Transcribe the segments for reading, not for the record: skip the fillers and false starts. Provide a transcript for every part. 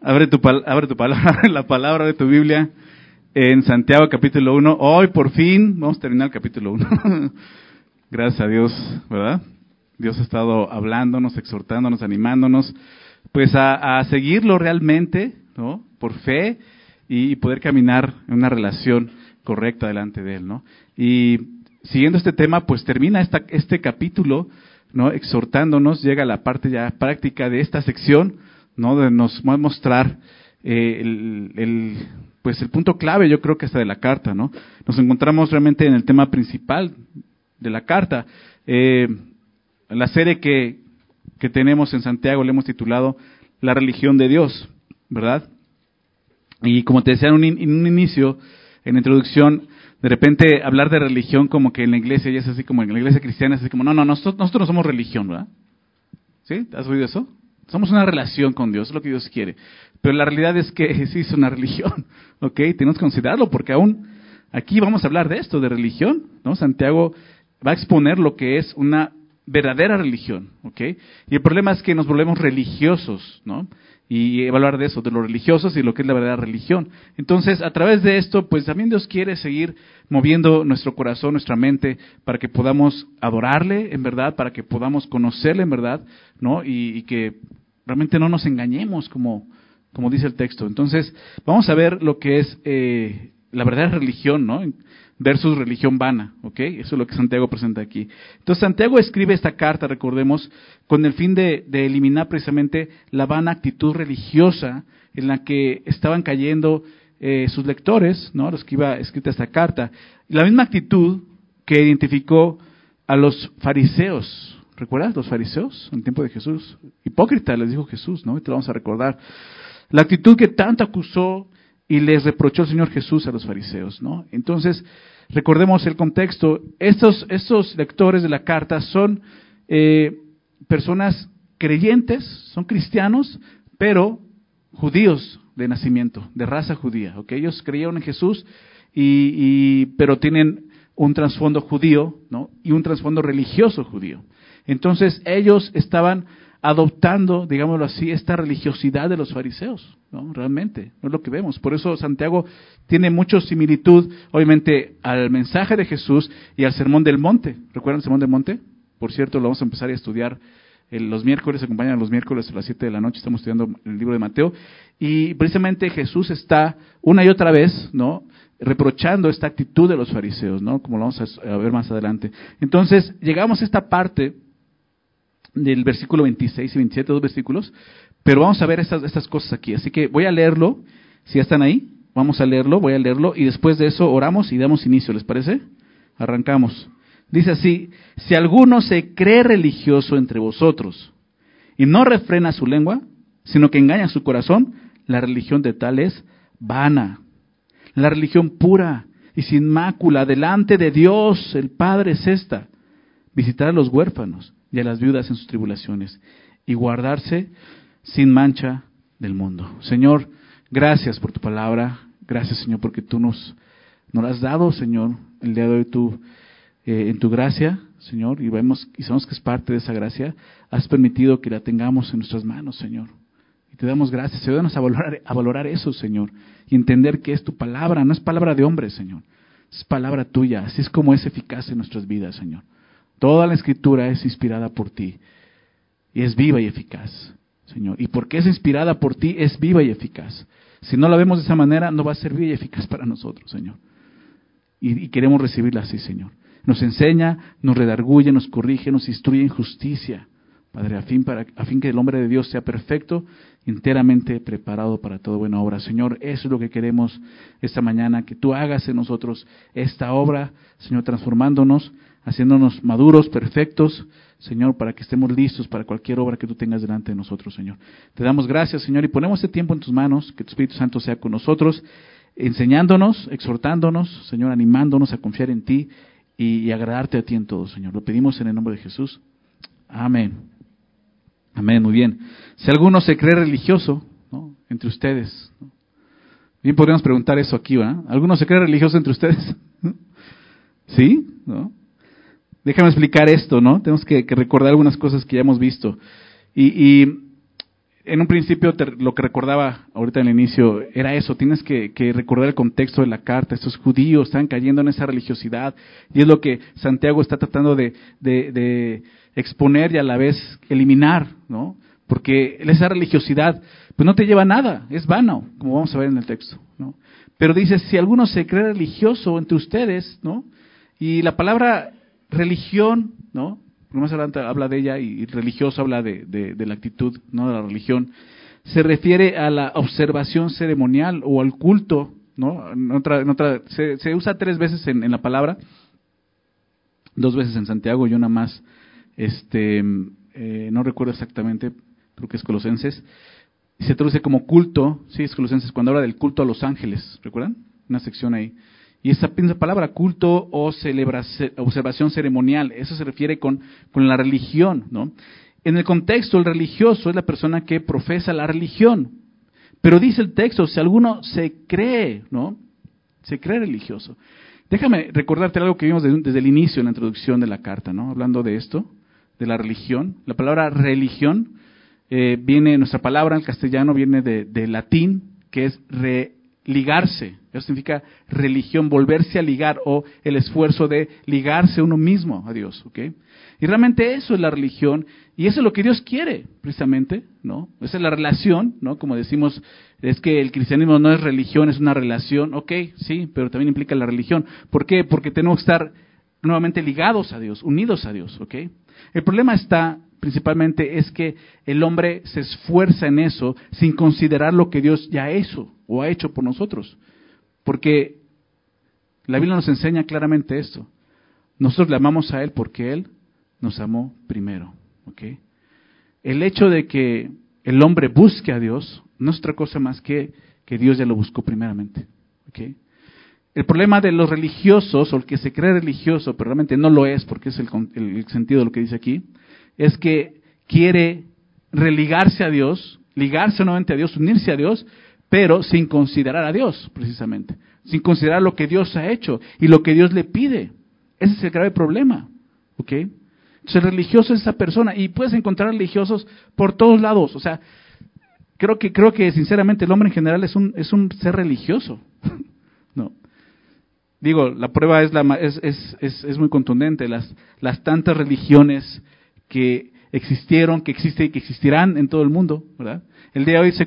abre tu palabra, la palabra de tu Biblia en Santiago capítulo 1. Hoy por fin vamos a terminar el capítulo 1. Gracias a Dios, ¿verdad? Dios ha estado hablándonos, exhortándonos, animándonos, pues a seguirlo realmente, ¿no? Por fe y poder caminar en una relación correcta delante de Él, ¿no? Y siguiendo este tema, pues termina este capítulo, ¿no? Exhortándonos, llega a la parte ya práctica de esta sección, ¿no? De nos va a mostrar el punto clave, yo creo que hasta de la carta, ¿no? Nos encontramos realmente en el tema principal de la carta. La serie que tenemos en Santiago le hemos titulado La religión de Dios, ¿verdad? Y como te decía en un inicio, en la introducción, de repente hablar de religión como que en la iglesia ya es así como en la iglesia cristiana es así como, no, nosotros no somos religión, ¿verdad? ¿Sí? ¿Has oído eso? Somos una relación con Dios, es lo que Dios quiere. Pero la realidad es que sí es una religión, ¿ok? Tenemos que considerarlo porque aún aquí vamos a hablar de esto, de religión, ¿no? Santiago va a exponer lo que es una verdadera religión, ¿ok? Y el problema es que nos volvemos religiosos, ¿no? Y hablar de eso, de los religiosos y lo que es la verdadera religión. Entonces, a través de esto, pues también Dios quiere seguir moviendo nuestro corazón, nuestra mente, para que podamos adorarle en verdad, para que podamos conocerle en verdad, ¿no? Y que realmente no nos engañemos, como dice el texto. Entonces, vamos a ver lo que es la verdadera religión, ¿no? Versus religión vana, ¿ok? Eso es lo que Santiago presenta aquí. Entonces, Santiago escribe esta carta, recordemos, con el fin de eliminar precisamente la vana actitud religiosa en la que estaban cayendo sus lectores, ¿no? Los que iba escrita esta carta. La misma actitud que identificó a los fariseos. ¿Recuerdas los fariseos en el tiempo de Jesús? Hipócrita, les dijo Jesús, ¿no? Y te lo vamos a recordar. La actitud que tanto acusó y les reprochó el Señor Jesús a los fariseos, ¿no? Entonces, recordemos el contexto. Estos lectores de la carta son personas creyentes, son cristianos, pero judíos de nacimiento, de raza judía, ¿ok? Ellos creyeron en Jesús, pero tienen un trasfondo judío, ¿no? Y un trasfondo religioso judío. Entonces, ellos estaban adoptando, digámoslo así, esta religiosidad de los fariseos, ¿no? Realmente, no es lo que vemos. Por eso Santiago tiene mucha similitud, obviamente, al mensaje de Jesús y al Sermón del Monte. ¿Recuerdan el Sermón del Monte? Por cierto, lo vamos a empezar a estudiar los miércoles, acompañan los miércoles a las 7 de la noche, estamos estudiando el libro de Mateo, y precisamente Jesús está una y otra vez, ¿no?, reprochando esta actitud de los fariseos, ¿no?, como lo vamos a ver más adelante. Entonces, llegamos a esta parte del versículo 26 y 27, 2 versículos, pero vamos a ver estas cosas aquí. Así que voy a leerlo, si ya están ahí, vamos a leerlo, voy a leerlo, y después de eso oramos y damos inicio, ¿les parece? Arrancamos. Dice así: si alguno se cree religioso entre vosotros y no refrena su lengua, sino que engaña su corazón, la religión de tal es vana. La religión pura y sin mácula delante de Dios el Padre es esta: visitar a los huérfanos y a las viudas en sus tribulaciones y guardarse sin mancha del mundo. Señor, gracias por tu palabra. Gracias, Señor, porque tú nos has dado, Señor, el día de hoy en tu gracia, Señor, y sabemos que es parte de esa gracia. Has permitido que la tengamos en nuestras manos, Señor. Y te damos gracias. Ayúdanos a valorar eso, Señor, y entender que es tu palabra, no es palabra de hombre, Señor. Es palabra tuya. Así es como es eficaz en nuestras vidas, Señor. Toda la Escritura es inspirada por ti y es viva y eficaz, Señor. Y porque es inspirada por ti, es viva y eficaz. Si no la vemos de esa manera, no va a ser viva y eficaz para nosotros, Señor. Y queremos recibirla así, Señor. Nos enseña, nos redarguye, nos corrige, nos instruye en justicia, Padre, a fin que el hombre de Dios sea perfecto, enteramente preparado para toda buena obra. Señor, eso es lo que queremos esta mañana, que tú hagas en nosotros esta obra, Señor, transformándonos, haciéndonos maduros, perfectos, Señor, para que estemos listos para cualquier obra que tú tengas delante de nosotros, Señor. Te damos gracias, Señor, y ponemos este tiempo en tus manos, que tu Espíritu Santo sea con nosotros, enseñándonos, exhortándonos, Señor, animándonos a confiar en ti y agradarte a ti en todo, Señor. Lo pedimos en el nombre de Jesús. Amén. Amén, muy bien. Si alguno se cree religioso, ¿no?, entre ustedes, ¿no? Bien podríamos preguntar eso aquí, ¿verdad? ¿Alguno se cree religioso entre ustedes? ¿Sí? ¿No? Déjame explicar esto, ¿no? Tenemos que recordar algunas cosas que ya hemos visto. Y en un principio lo que recordaba ahorita en el inicio era eso, tienes que recordar el contexto de la carta. Estos judíos están cayendo en esa religiosidad y es lo que Santiago está tratando de exponer y a la vez eliminar, ¿no? Porque esa religiosidad pues no te lleva a nada, es vano, como vamos a ver en el texto, ¿no? Pero dice, si alguno se cree religioso entre ustedes, ¿no? Y la palabra religión, ¿no? Más adelante habla de ella y religioso habla de la actitud, no de la religión. Se refiere a la observación ceremonial o al culto, ¿no? Se usa 3 veces en la palabra, 2 veces en Santiago y una más, no recuerdo exactamente, creo que es Colosenses. Y se traduce como culto, sí, es Colosenses, cuando habla del culto a los ángeles, ¿recuerdan? Una sección ahí. Y esa palabra culto o observación ceremonial, eso se refiere con la religión, ¿no? En el contexto, el religioso es la persona que profesa la religión. Pero dice el texto, si alguno se cree, ¿no? Se cree religioso. Déjame recordarte algo que vimos desde el inicio en la introducción de la carta, ¿no? Hablando de esto, de la religión. La palabra religión nuestra palabra en castellano viene de latín, que es ligarse. Eso significa religión, volverse a ligar o el esfuerzo de ligarse uno mismo a Dios, ¿ok? Y realmente eso es la religión y eso es lo que Dios quiere, precisamente, ¿no? Esa es la relación, ¿no? Como decimos, es que el cristianismo no es religión, es una relación, ok, sí, pero también implica la religión. ¿Por qué? Porque tenemos que estar nuevamente ligados a Dios, unidos a Dios, ¿ok? El problema está principalmente es que el hombre se esfuerza en eso sin considerar lo que Dios ya hizo o ha hecho por nosotros. Porque la Biblia nos enseña claramente esto. Nosotros le amamos a Él porque Él nos amó primero. ¿Okay? El hecho de que el hombre busque a Dios no es otra cosa más que Dios ya lo buscó primeramente. ¿Okay? El problema de los religiosos, o el que se cree religioso, pero realmente no lo es porque es el sentido de lo que dice aquí, es que quiere religarse a Dios, ligarse nuevamente a Dios, unirse a Dios, pero sin considerar a Dios, precisamente. Sin considerar lo que Dios ha hecho y lo que Dios le pide. Ese es el grave problema. ¿Ok? Entonces el religioso es esa persona y puedes encontrar religiosos por todos lados. O sea, creo que sinceramente el hombre en general es un ser religioso. No. Digo, la prueba es muy contundente. Las tantas religiones que existieron, que existen y que existirán en todo el mundo, ¿verdad? El día de hoy se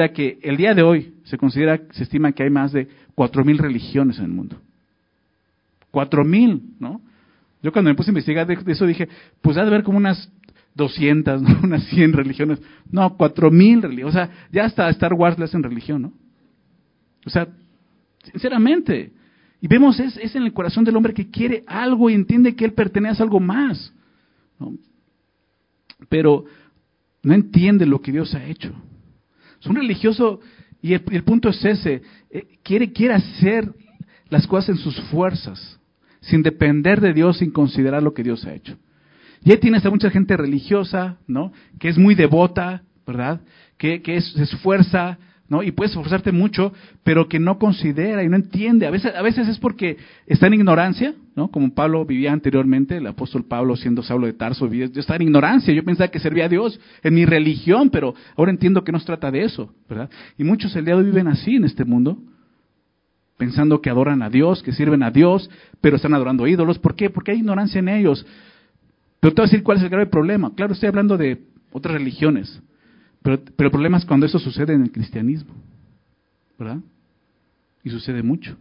estima que hay más de 4,000 religiones en el mundo. 4,000, ¿no? Yo cuando me puse a investigar de eso dije, pues ha de haber como unas 200, ¿no? Unas 100 religiones. No, 4,000 religiones. O sea, ya hasta Star Wars le hacen religión, ¿no? O sea, sinceramente. Y vemos, es en el corazón del hombre que quiere algo y entiende que él pertenece a algo más, ¿no? Pero no entiende lo que Dios ha hecho. Es un religioso, y el punto es ese, quiere hacer las cosas en sus fuerzas, sin depender de Dios, sin considerar lo que Dios ha hecho. Y ahí tienes a mucha gente religiosa, ¿no? Que es muy devota, ¿verdad? Que se esfuerza, ¿no? Y puedes esforzarte mucho, pero que no considera y no entiende. A veces es porque está en ignorancia, ¿no? Como Pablo vivía anteriormente, el apóstol Pablo siendo Saulo de Tarso, yo estaba en ignorancia, yo pensaba que servía a Dios en mi religión, pero ahora entiendo que no se trata de eso, ¿verdad? Y muchos el día de hoy viven así en este mundo, pensando que adoran a Dios, que sirven a Dios, pero están adorando ídolos. ¿Por qué? Porque hay ignorancia en ellos. Pero te voy a decir cuál es el grave problema. Claro, estoy hablando de otras religiones, pero el problema es cuando eso sucede en el cristianismo, ¿verdad? Y sucede mucho.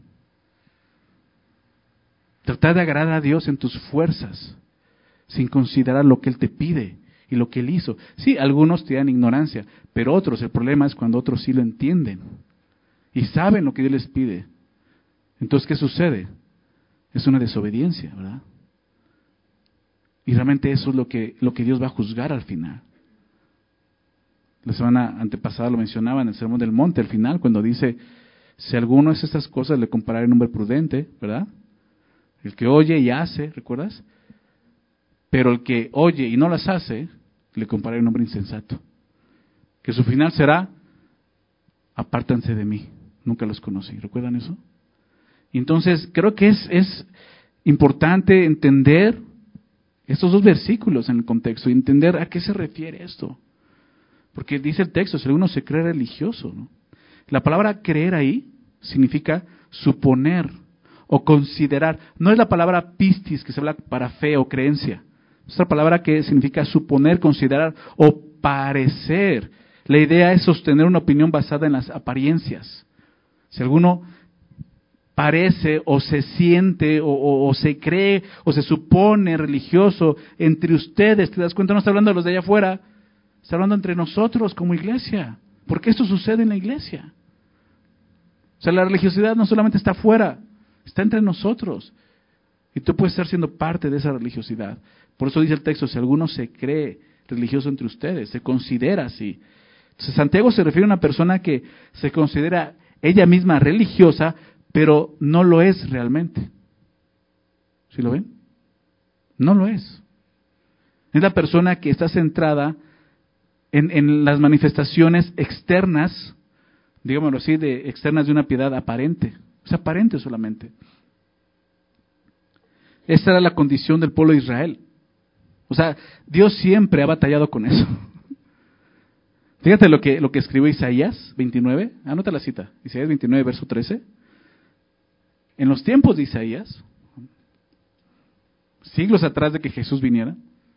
Tratar de agradar a Dios en tus fuerzas, sin considerar lo que Él te pide y lo que Él hizo. Sí, algunos te dan ignorancia, pero otros, el problema es cuando otros sí lo entienden y saben lo que Dios les pide. Entonces, ¿qué sucede? Es una desobediencia, ¿verdad? Y realmente eso es lo que Dios va a juzgar al final. La semana antepasada lo mencionaba en el Sermón del Monte, al final, cuando dice, si alguno es estas cosas, le compararé un hombre prudente, ¿verdad? El que oye y hace, ¿recuerdas? Pero el que oye y no las hace, le compararé un hombre insensato. Que su final será, apártanse de mí, nunca los conocí. ¿Recuerdan eso? Y entonces, creo que es importante entender estos 2 versículos en el contexto y entender a qué se refiere esto. Porque dice el texto, si alguno se cree religioso, ¿no? La palabra creer ahí significa suponer o considerar. No es la palabra pistis que se habla para fe o creencia. Es otra palabra que significa suponer, considerar o parecer. La idea es sostener una opinión basada en las apariencias. Si alguno parece o se siente o se cree o se supone religioso entre ustedes, ¿te das cuenta? No está hablando de los de allá afuera, está hablando entre nosotros como iglesia. Porque esto sucede en la iglesia. O sea, la religiosidad no solamente está afuera, está entre nosotros. Y tú puedes estar siendo parte de esa religiosidad. Por eso dice el texto, si alguno se cree religioso entre ustedes, se considera así. Entonces Santiago se refiere a una persona que se considera ella misma religiosa, pero no lo es realmente. ¿Sí lo ven? No lo es. Es la persona que está centrada en las manifestaciones externas, digámoslo así, externas de una piedad aparente. Es aparente solamente. Esta era la condición del pueblo de Israel. O sea, Dios siempre ha batallado con eso. Fíjate lo que escribió Isaías 29, anota la cita, Isaías 29, verso 13. En los tiempos de Isaías, siglos atrás de que Jesús viniera,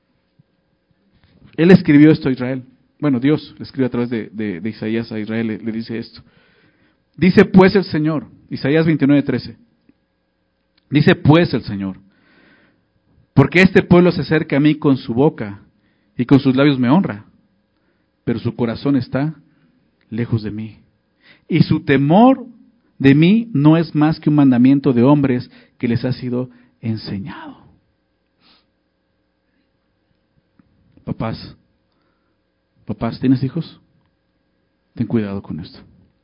él escribió esto a Israel. Bueno, Dios le escribió a través de Isaías a Israel, le dice esto. Dice pues el Señor, Isaías 29, 13. Dice pues el Señor, porque este pueblo se acerca a mí con su boca y con sus labios me honra, pero su corazón está lejos de mí. Y su temor de mí no es más que un mandamiento de hombres que les ha sido enseñado. Papás, ¿tienes hijos? Ten cuidado con esto.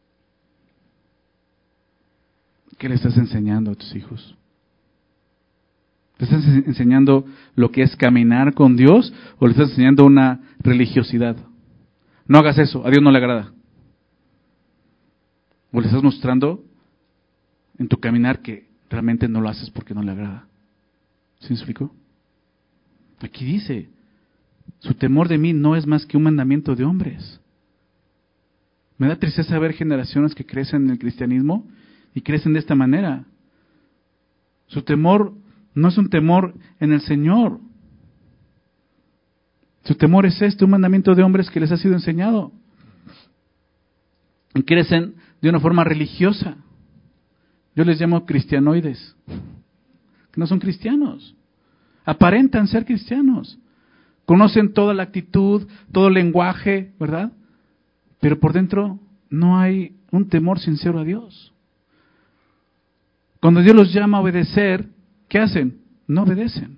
¿Qué le estás enseñando a tus hijos? ¿Le estás enseñando lo que es caminar con Dios o le estás enseñando una religiosidad? No hagas eso, a Dios no le agrada. O le estás mostrando en tu caminar que realmente no lo haces porque no le agrada. ¿Sí me explico? Aquí dice, su temor de mí no es más que un mandamiento de hombres. Me da tristeza ver generaciones que crecen en el cristianismo y crecen de esta manera. Su temor no es un temor en el Señor. Su temor es un mandamiento de hombres que les ha sido enseñado. Y crecen de una forma religiosa. Yo les llamo cristianoides, que no son cristianos. Aparentan ser cristianos. Conocen toda la actitud, todo el lenguaje, ¿verdad? Pero por dentro no hay un temor sincero a Dios. Cuando Dios los llama a obedecer, ¿qué hacen? No obedecen.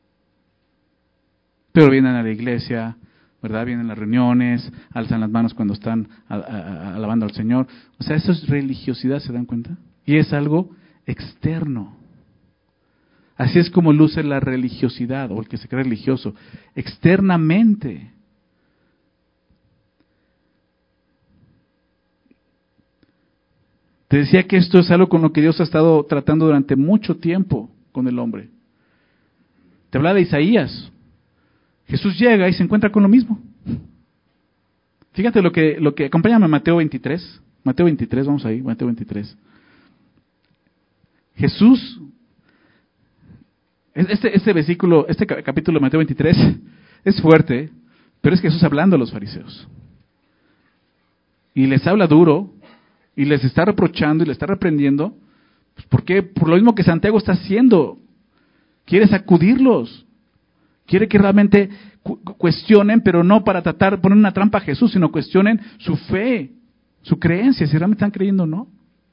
Pero vienen a la iglesia, ¿verdad? Vienen a las reuniones, alzan las manos cuando están alabando al Señor. O sea, eso es religiosidad, ¿se dan cuenta? Y es algo externo. Así es como luce la religiosidad, o el que se cree religioso, externamente. Te decía que esto es algo con lo que Dios ha estado tratando durante mucho tiempo con el hombre. Te hablaba de Isaías. Jesús llega y se encuentra con lo mismo. Fíjate lo que acompáñame a Mateo 23. Mateo 23, vamos ahí, Mateo 23. Jesús, este versículo, este capítulo de Mateo 23 es fuerte, pero es Jesús hablando a los fariseos. Y les habla duro, y les está reprochando y les está reprendiendo. Pues ¿por qué? Por lo mismo que Santiago está haciendo. Quiere sacudirlos. Quiere que realmente cuestionen, pero no para tratar de poner una trampa a Jesús, sino cuestionen su fe, su creencia, si realmente están creyendo o no.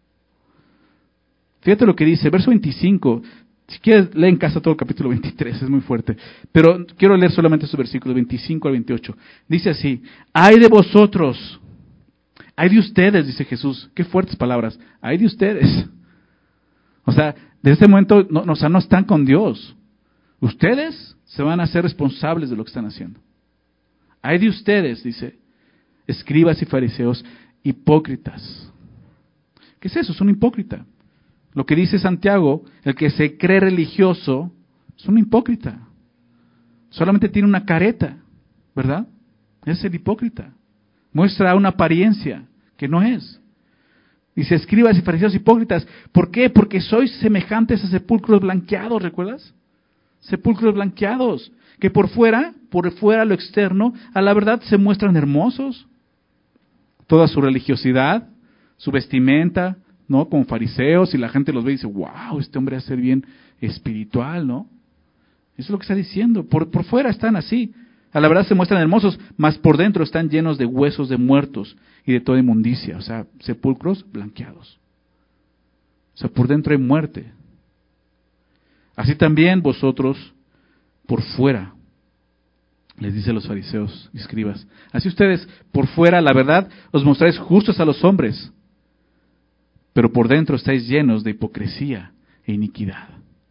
Fíjate lo que dice, verso 25. Si quieres, lee en casa todo el capítulo 23, es muy fuerte. Pero quiero leer solamente estos versículos, 25 al 28. Dice así, ¡ay de vosotros! ¡Ay de ustedes! Dice Jesús. Qué fuertes palabras. ¡Ay de ustedes! O sea, desde este momento no están con Dios. Ustedes se van a hacer responsables de lo que están haciendo. ¡Ay de ustedes! Dice, escribas y fariseos hipócritas. ¿Qué es eso? Es un hipócrita. Lo que dice Santiago, el que se cree religioso, es un hipócrita. Solamente tiene una careta, ¿verdad? Es el hipócrita. Muestra una apariencia que no es. Dice, escribas y fariseos hipócritas. ¿Por qué? Porque sois semejantes a sepulcros blanqueados, ¿recuerdas? Sepulcros blanqueados, que por fuera, lo externo, a la verdad se muestran hermosos. Toda su religiosidad, su vestimenta, ¿no? Como fariseos, y la gente los ve y dice, wow, este hombre va a ser bien espiritual, ¿no? Eso es lo que está diciendo. Por fuera están así. A la verdad se muestran hermosos, mas por dentro están llenos de huesos de muertos y de toda inmundicia. O sea, sepulcros blanqueados. O sea, por dentro hay muerte. Así también vosotros por fuera, les dice a los fariseos y escribas. Así ustedes por fuera, la verdad, os mostráis justos a los hombres, pero por dentro estáis llenos de hipocresía e iniquidad.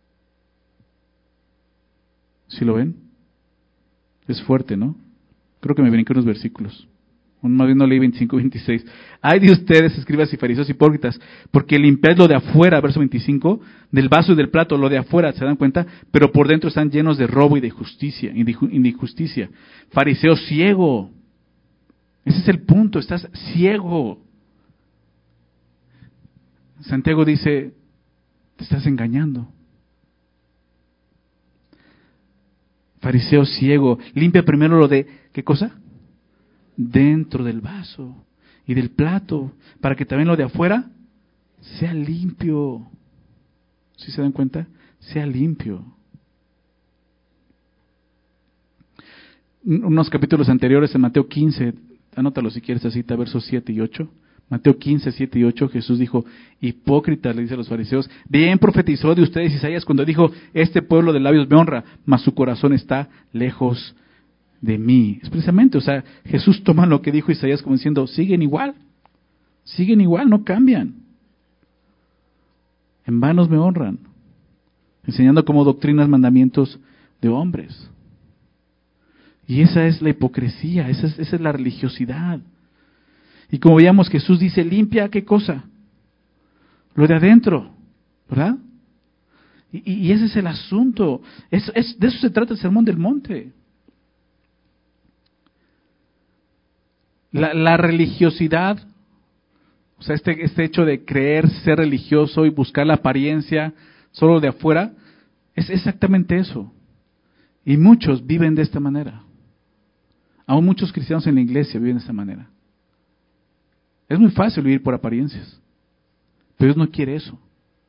¿Sí lo ven? Es fuerte, ¿no? Creo que me brinqué unos versículos. Más bien no leí 25 y 26. Ay de ustedes, escribas y fariseos hipócritas, porque limpiáis lo de afuera, verso 25, del vaso y del plato, lo de afuera, ¿se dan cuenta? Pero por dentro están llenos de robo y de justicia, y de injusticia. Fariseo ciego. Ese es el punto, estás ciego. Santiago dice, te estás engañando. Fariseo ciego, limpia primero lo de, ¿qué cosa? Dentro del vaso y del plato, para que también lo de afuera sea limpio. ¿Sí se dan cuenta? Sea limpio. Unos capítulos anteriores en Mateo 15, anótalo si quieres, esa cita, versos 7 y 8. Mateo 15, 7 y 8, Jesús dijo, hipócritas, le dice a los fariseos, bien profetizó de ustedes Isaías cuando dijo, este pueblo de labios me honra, mas su corazón está lejos de mí. Es precisamente, o sea, Jesús toma lo que dijo Isaías como diciendo, siguen igual, no cambian. En vanos me honran, enseñando como doctrinas mandamientos de hombres. Y esa es la hipocresía, esa es la religiosidad. Y como veíamos, Jesús dice, limpia, ¿qué cosa? Lo de adentro, ¿verdad? Y ese es el asunto. De eso se trata el Sermón del Monte. La religiosidad, o sea, este hecho de creer ser religioso y buscar la apariencia solo de afuera, es exactamente eso. Y muchos viven de esta manera. Aún muchos cristianos en la iglesia viven de esta manera. Es muy fácil vivir por apariencias, pero Dios no quiere eso.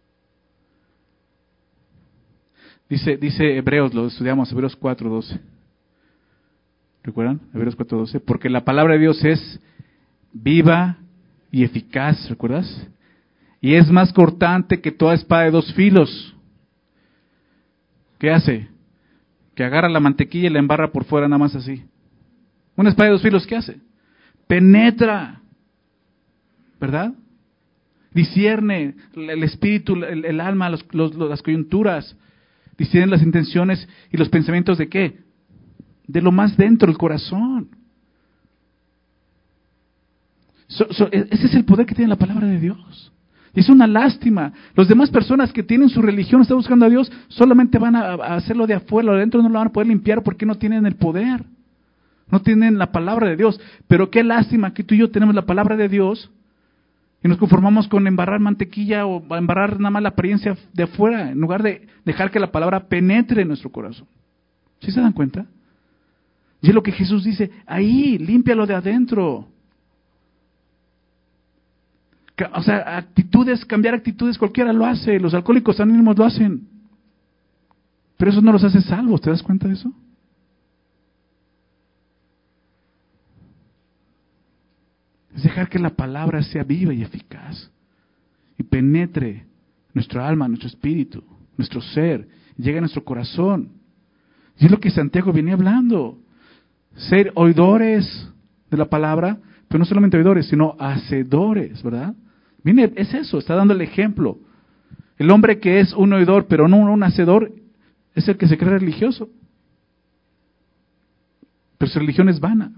Dice Hebreos, lo estudiamos, Hebreos 4:12. ¿Recuerdan? Hebreos 4:12. Porque la palabra de Dios es viva y eficaz, ¿recuerdas? Y es más cortante que toda espada de dos filos. ¿Qué hace? Que agarra la mantequilla y la embarra por fuera nada más así. Una espada de dos filos, ¿qué hace? Penetra, ¿verdad? Discierne el espíritu, el alma, las coyunturas. Discierne las intenciones y los pensamientos de ¿qué? De lo más dentro, el corazón. Ese es el poder que tiene la palabra de Dios. Y es una lástima. Las demás personas que tienen su religión, están buscando a Dios, solamente van a hacerlo de afuera, lo de adentro no lo van a poder limpiar porque no tienen el poder. No tienen la palabra de Dios. Pero qué lástima que tú y yo tenemos la palabra de Dios y nos conformamos con embarrar mantequilla o embarrar nada más la apariencia de afuera, en lugar de dejar que la palabra penetre en nuestro corazón. ¿Sí se dan cuenta? Y es lo que Jesús dice, ahí, límpialo de adentro. O sea, cambiar actitudes, cualquiera lo hace, los alcohólicos anónimos lo hacen. Pero eso no los hace salvos, ¿te das cuenta de eso? Es dejar que la palabra sea viva y eficaz y penetre nuestra alma, nuestro espíritu, nuestro ser, llegue a nuestro corazón. Y es lo que Santiago venía hablando. Ser oidores de la palabra, pero no solamente oidores, sino hacedores, ¿verdad? Mire, es eso, está dando el ejemplo. El hombre que es un oidor, pero no un hacedor, es el que se cree religioso. Pero su religión es vana.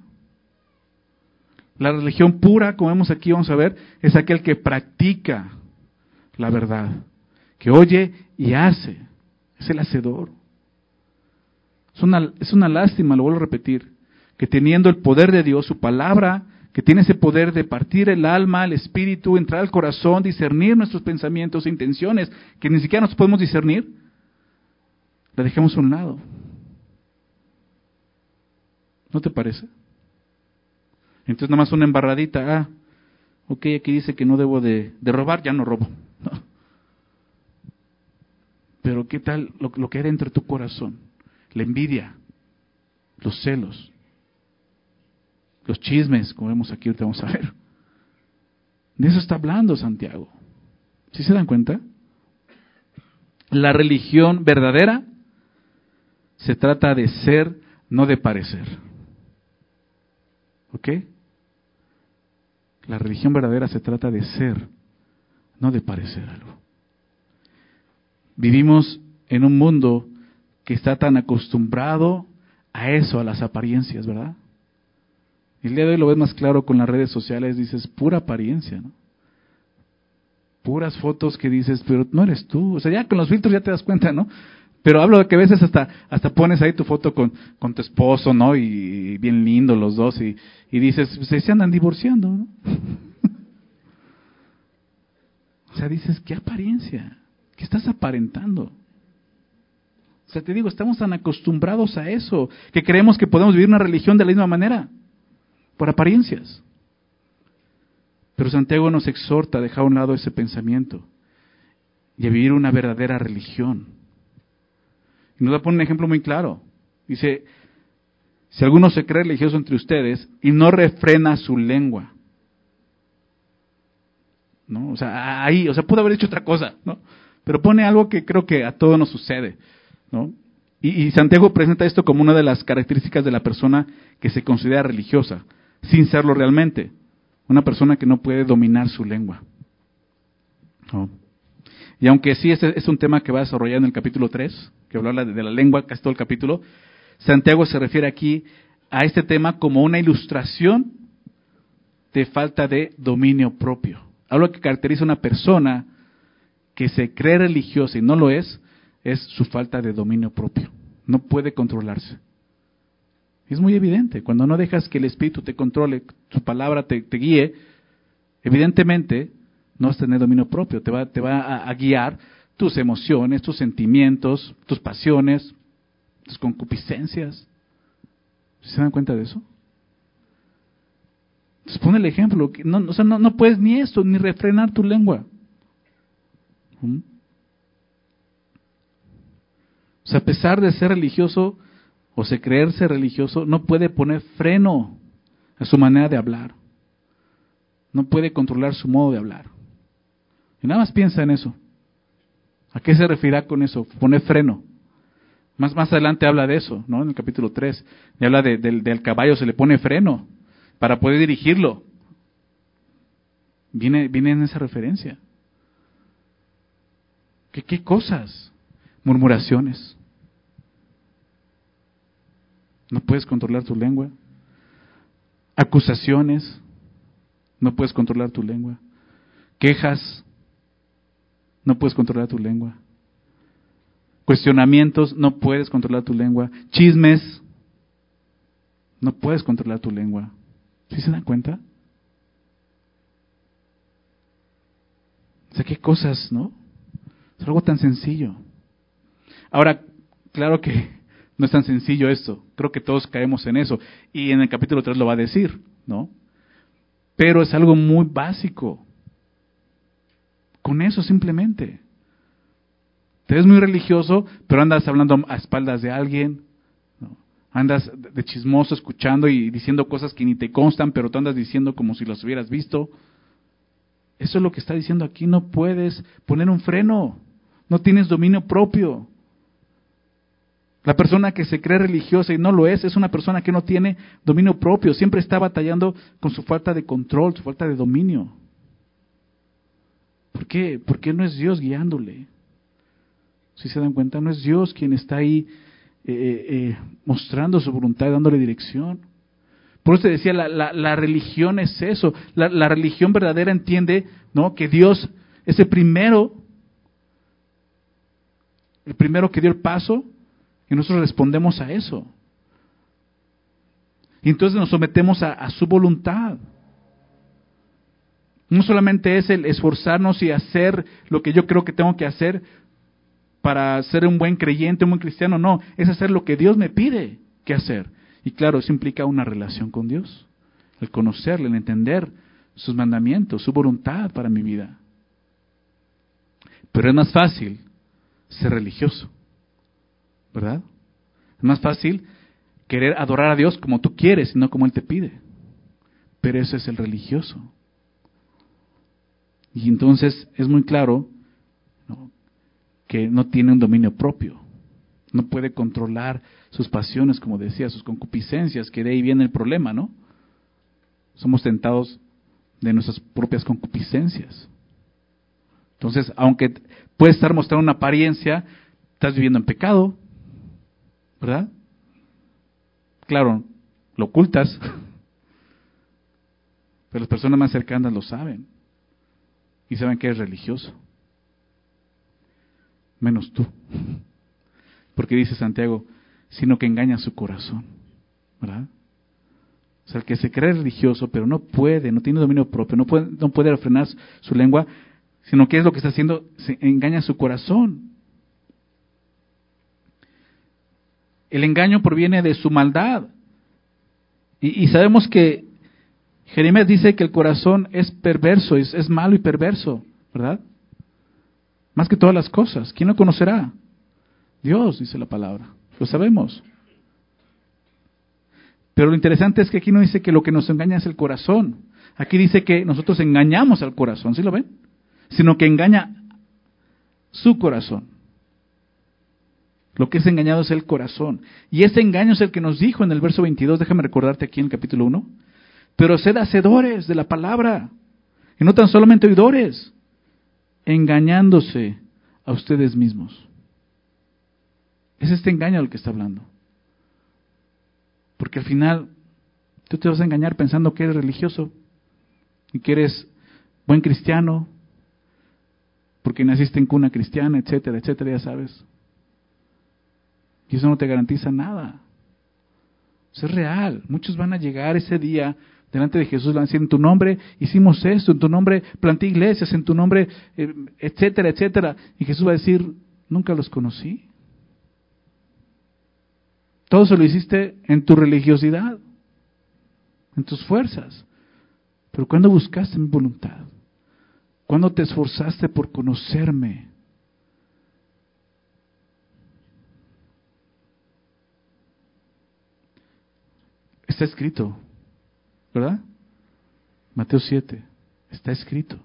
La religión pura, como vemos aquí, vamos a ver, es aquel que practica la verdad, que oye y hace. Es el hacedor. Es una lástima, lo vuelvo a repetir, que teniendo el poder de Dios, su palabra que tiene ese poder de partir el alma, el espíritu, entrar al corazón, discernir nuestros pensamientos e intenciones, que ni siquiera nos podemos discernir, la dejemos a un lado. ¿No te parece? Entonces nada más una embarradita, ok, aquí dice que no debo de robar, ya no robo. No. Pero ¿qué tal lo que hay dentro de tu corazón? La envidia, los celos, los chismes, como vemos aquí, ahorita vamos a ver. De eso está hablando Santiago. ¿Sí se dan cuenta? La religión verdadera se trata de ser, no de parecer. ¿Ok? La religión verdadera se trata de ser, no de parecer algo. Vivimos en un mundo que está tan acostumbrado a eso, a las apariencias, ¿verdad? El día de hoy lo ves más claro con las redes sociales, dices, pura apariencia, ¿no? Puras fotos que dices, pero no eres tú. O sea, ya con los filtros ya te das cuenta, ¿no? Pero hablo de que a veces hasta pones ahí tu foto con tu esposo, ¿no? Y bien lindo los dos, y dices, pues se andan divorciando, ¿no? O sea, dices, ¿qué apariencia? ¿Qué estás aparentando? O sea, te digo, estamos tan acostumbrados a eso, que creemos que podemos vivir una religión de la misma manera, por apariencias. Pero Santiago nos exhorta a dejar a un lado ese pensamiento y a vivir una verdadera religión. Y nos da a poner un ejemplo muy claro. Dice, si alguno se cree religioso entre ustedes y no refrena su lengua, ¿no? O sea, pudo haber hecho otra cosa, ¿no? Pero pone algo que creo que a todos nos sucede, ¿no? Y Santiago presenta esto como una de las características de la persona que se considera religiosa, sin serlo realmente. Una persona que no puede dominar su lengua, ¿no? Y aunque sí este es un tema que va a desarrollar en el capítulo 3, que habla de la lengua, casi todo el capítulo, Santiago se refiere aquí a este tema como una ilustración de falta de dominio propio. Algo que caracteriza a una persona que se cree religiosa y no lo es su falta de dominio propio. No puede controlarse. Es muy evidente. Cuando no dejas que el Espíritu te controle, su palabra te guíe, evidentemente no vas a tener dominio propio. Te va a guiar tus emociones, tus sentimientos, tus pasiones, tus concupiscencias. ¿Se dan cuenta de eso? Entonces pone el ejemplo. No puedes ni esto, ni refrenar tu lengua. O sea, a pesar de ser religioso o se creerse religioso, no puede poner freno a su manera de hablar. No puede controlar su modo de hablar. Y nada más piensa en eso. ¿A qué se referirá con eso? Poner freno. Más adelante habla de eso, ¿no? En el capítulo 3. Y habla del caballo, se le pone freno para poder dirigirlo. Viene en esa referencia. ¿Qué cosas? Murmuraciones. No puedes controlar tu lengua. Acusaciones. No puedes controlar tu lengua. Quejas. No puedes controlar tu lengua. Cuestionamientos. No puedes controlar tu lengua. Chismes. No puedes controlar tu lengua. ¿Sí se dan cuenta? O sea, qué cosas, ¿no? Es algo tan sencillo. Ahora, claro que no es tan sencillo esto. Creo que todos caemos en eso. Y en el capítulo 3 lo va a decir, ¿no? Pero es algo muy básico. Con eso simplemente. Te ves muy religioso, pero andas hablando a espaldas de alguien, ¿no? Andas de chismoso escuchando y diciendo cosas que ni te constan, pero tú andas diciendo como si las hubieras visto. Eso es lo que está diciendo aquí. No puedes poner un freno. No tienes dominio propio. La persona que se cree religiosa y no lo es una persona que no tiene dominio propio. Siempre está batallando con su falta de control, su falta de dominio. ¿Por qué? Porque no es Dios guiándole. Si se dan cuenta, no es Dios quien está ahí mostrando su voluntad y dándole dirección. Por eso te decía, la religión es eso. La religión verdadera entiende, ¿no?, que Dios es el primero que dio el paso y nosotros respondemos a eso. Y entonces nos sometemos a su voluntad. No solamente es el esforzarnos y hacer lo que yo creo que tengo que hacer para ser un buen creyente, un buen cristiano, no, es hacer lo que Dios me pide que hacer. Y claro, eso implica una relación con Dios, el conocerle, el entender sus mandamientos, su voluntad para mi vida. Pero es más fácil ser religioso, ¿verdad? Es más fácil querer adorar a Dios como tú quieres y no como Él te pide. Pero eso es el religioso. Y entonces es muy claro, ¿no?, que no tiene un dominio propio. No puede controlar sus pasiones, como decía, sus concupiscencias, que de ahí viene el problema, ¿no? Somos tentados de nuestras propias concupiscencias. Entonces, aunque puedes estar mostrando una apariencia, estás viviendo en pecado, ¿verdad? Claro, lo ocultas, pero las personas más cercanas lo saben y saben que eres religioso, menos tú, porque dice Santiago, sino que engaña su corazón, ¿verdad? O sea, el que se cree religioso, pero no puede, no tiene dominio propio, no puede refrenar su lengua, sino que es lo que está haciendo, se engaña su corazón. El engaño proviene de su maldad. Y sabemos que Jeremías dice que el corazón es perverso, es malo y perverso, ¿verdad? Más que todas las cosas. ¿Quién lo conocerá? Dios, dice la palabra. Lo sabemos. Pero lo interesante es que aquí no dice que lo que nos engaña es el corazón. Aquí dice que nosotros engañamos al corazón, ¿sí lo ven? Sino que engaña su corazón. Lo que es engañado es el corazón. Y ese engaño es el que nos dijo en el verso 22, déjame recordarte aquí en el capítulo 1. Pero sed hacedores de la palabra, y no tan solamente oidores, engañándose a ustedes mismos. Es este engaño del que está hablando. Porque al final, tú te vas a engañar pensando que eres religioso, y que eres buen cristiano, porque naciste en cuna cristiana, etcétera, etcétera, ya sabes. Y eso no te garantiza nada. Eso es real. Muchos van a llegar ese día delante de Jesús, van a decir, en tu nombre hicimos esto, en tu nombre planté iglesias, en tu nombre, etcétera, etcétera. Y Jesús va a decir, nunca los conocí. Todo eso lo hiciste en tu religiosidad, en tus fuerzas. Pero ¿cuándo buscaste mi voluntad? ¿Cuándo te esforzaste por conocerme? Está escrito, ¿verdad? Mateo 7, está escrito.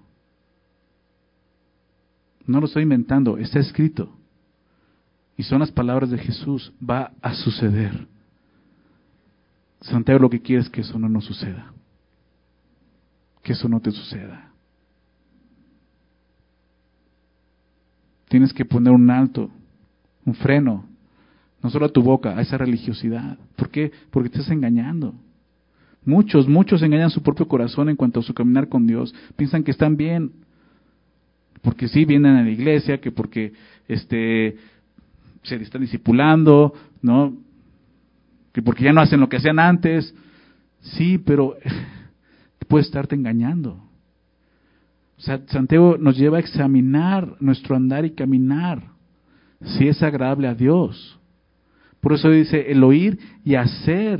No lo estoy inventando, está escrito. Y son las palabras de Jesús, va a suceder. Santiago lo que quiere es que eso no nos suceda. Que eso no te suceda. Tienes que poner un alto, un freno, no solo a tu boca, a esa religiosidad. ¿Por qué? Porque te estás engañando. Muchos engañan su propio corazón en cuanto a su caminar con Dios. Piensan que están bien, porque sí vienen a la iglesia, que porque se están discipulando, ¿no? Que porque ya no hacen lo que hacían antes. Sí, pero puede estarte engañando. O sea, Santiago nos lleva a examinar nuestro andar y caminar, si es agradable a Dios. Por eso dice el oír y hacer.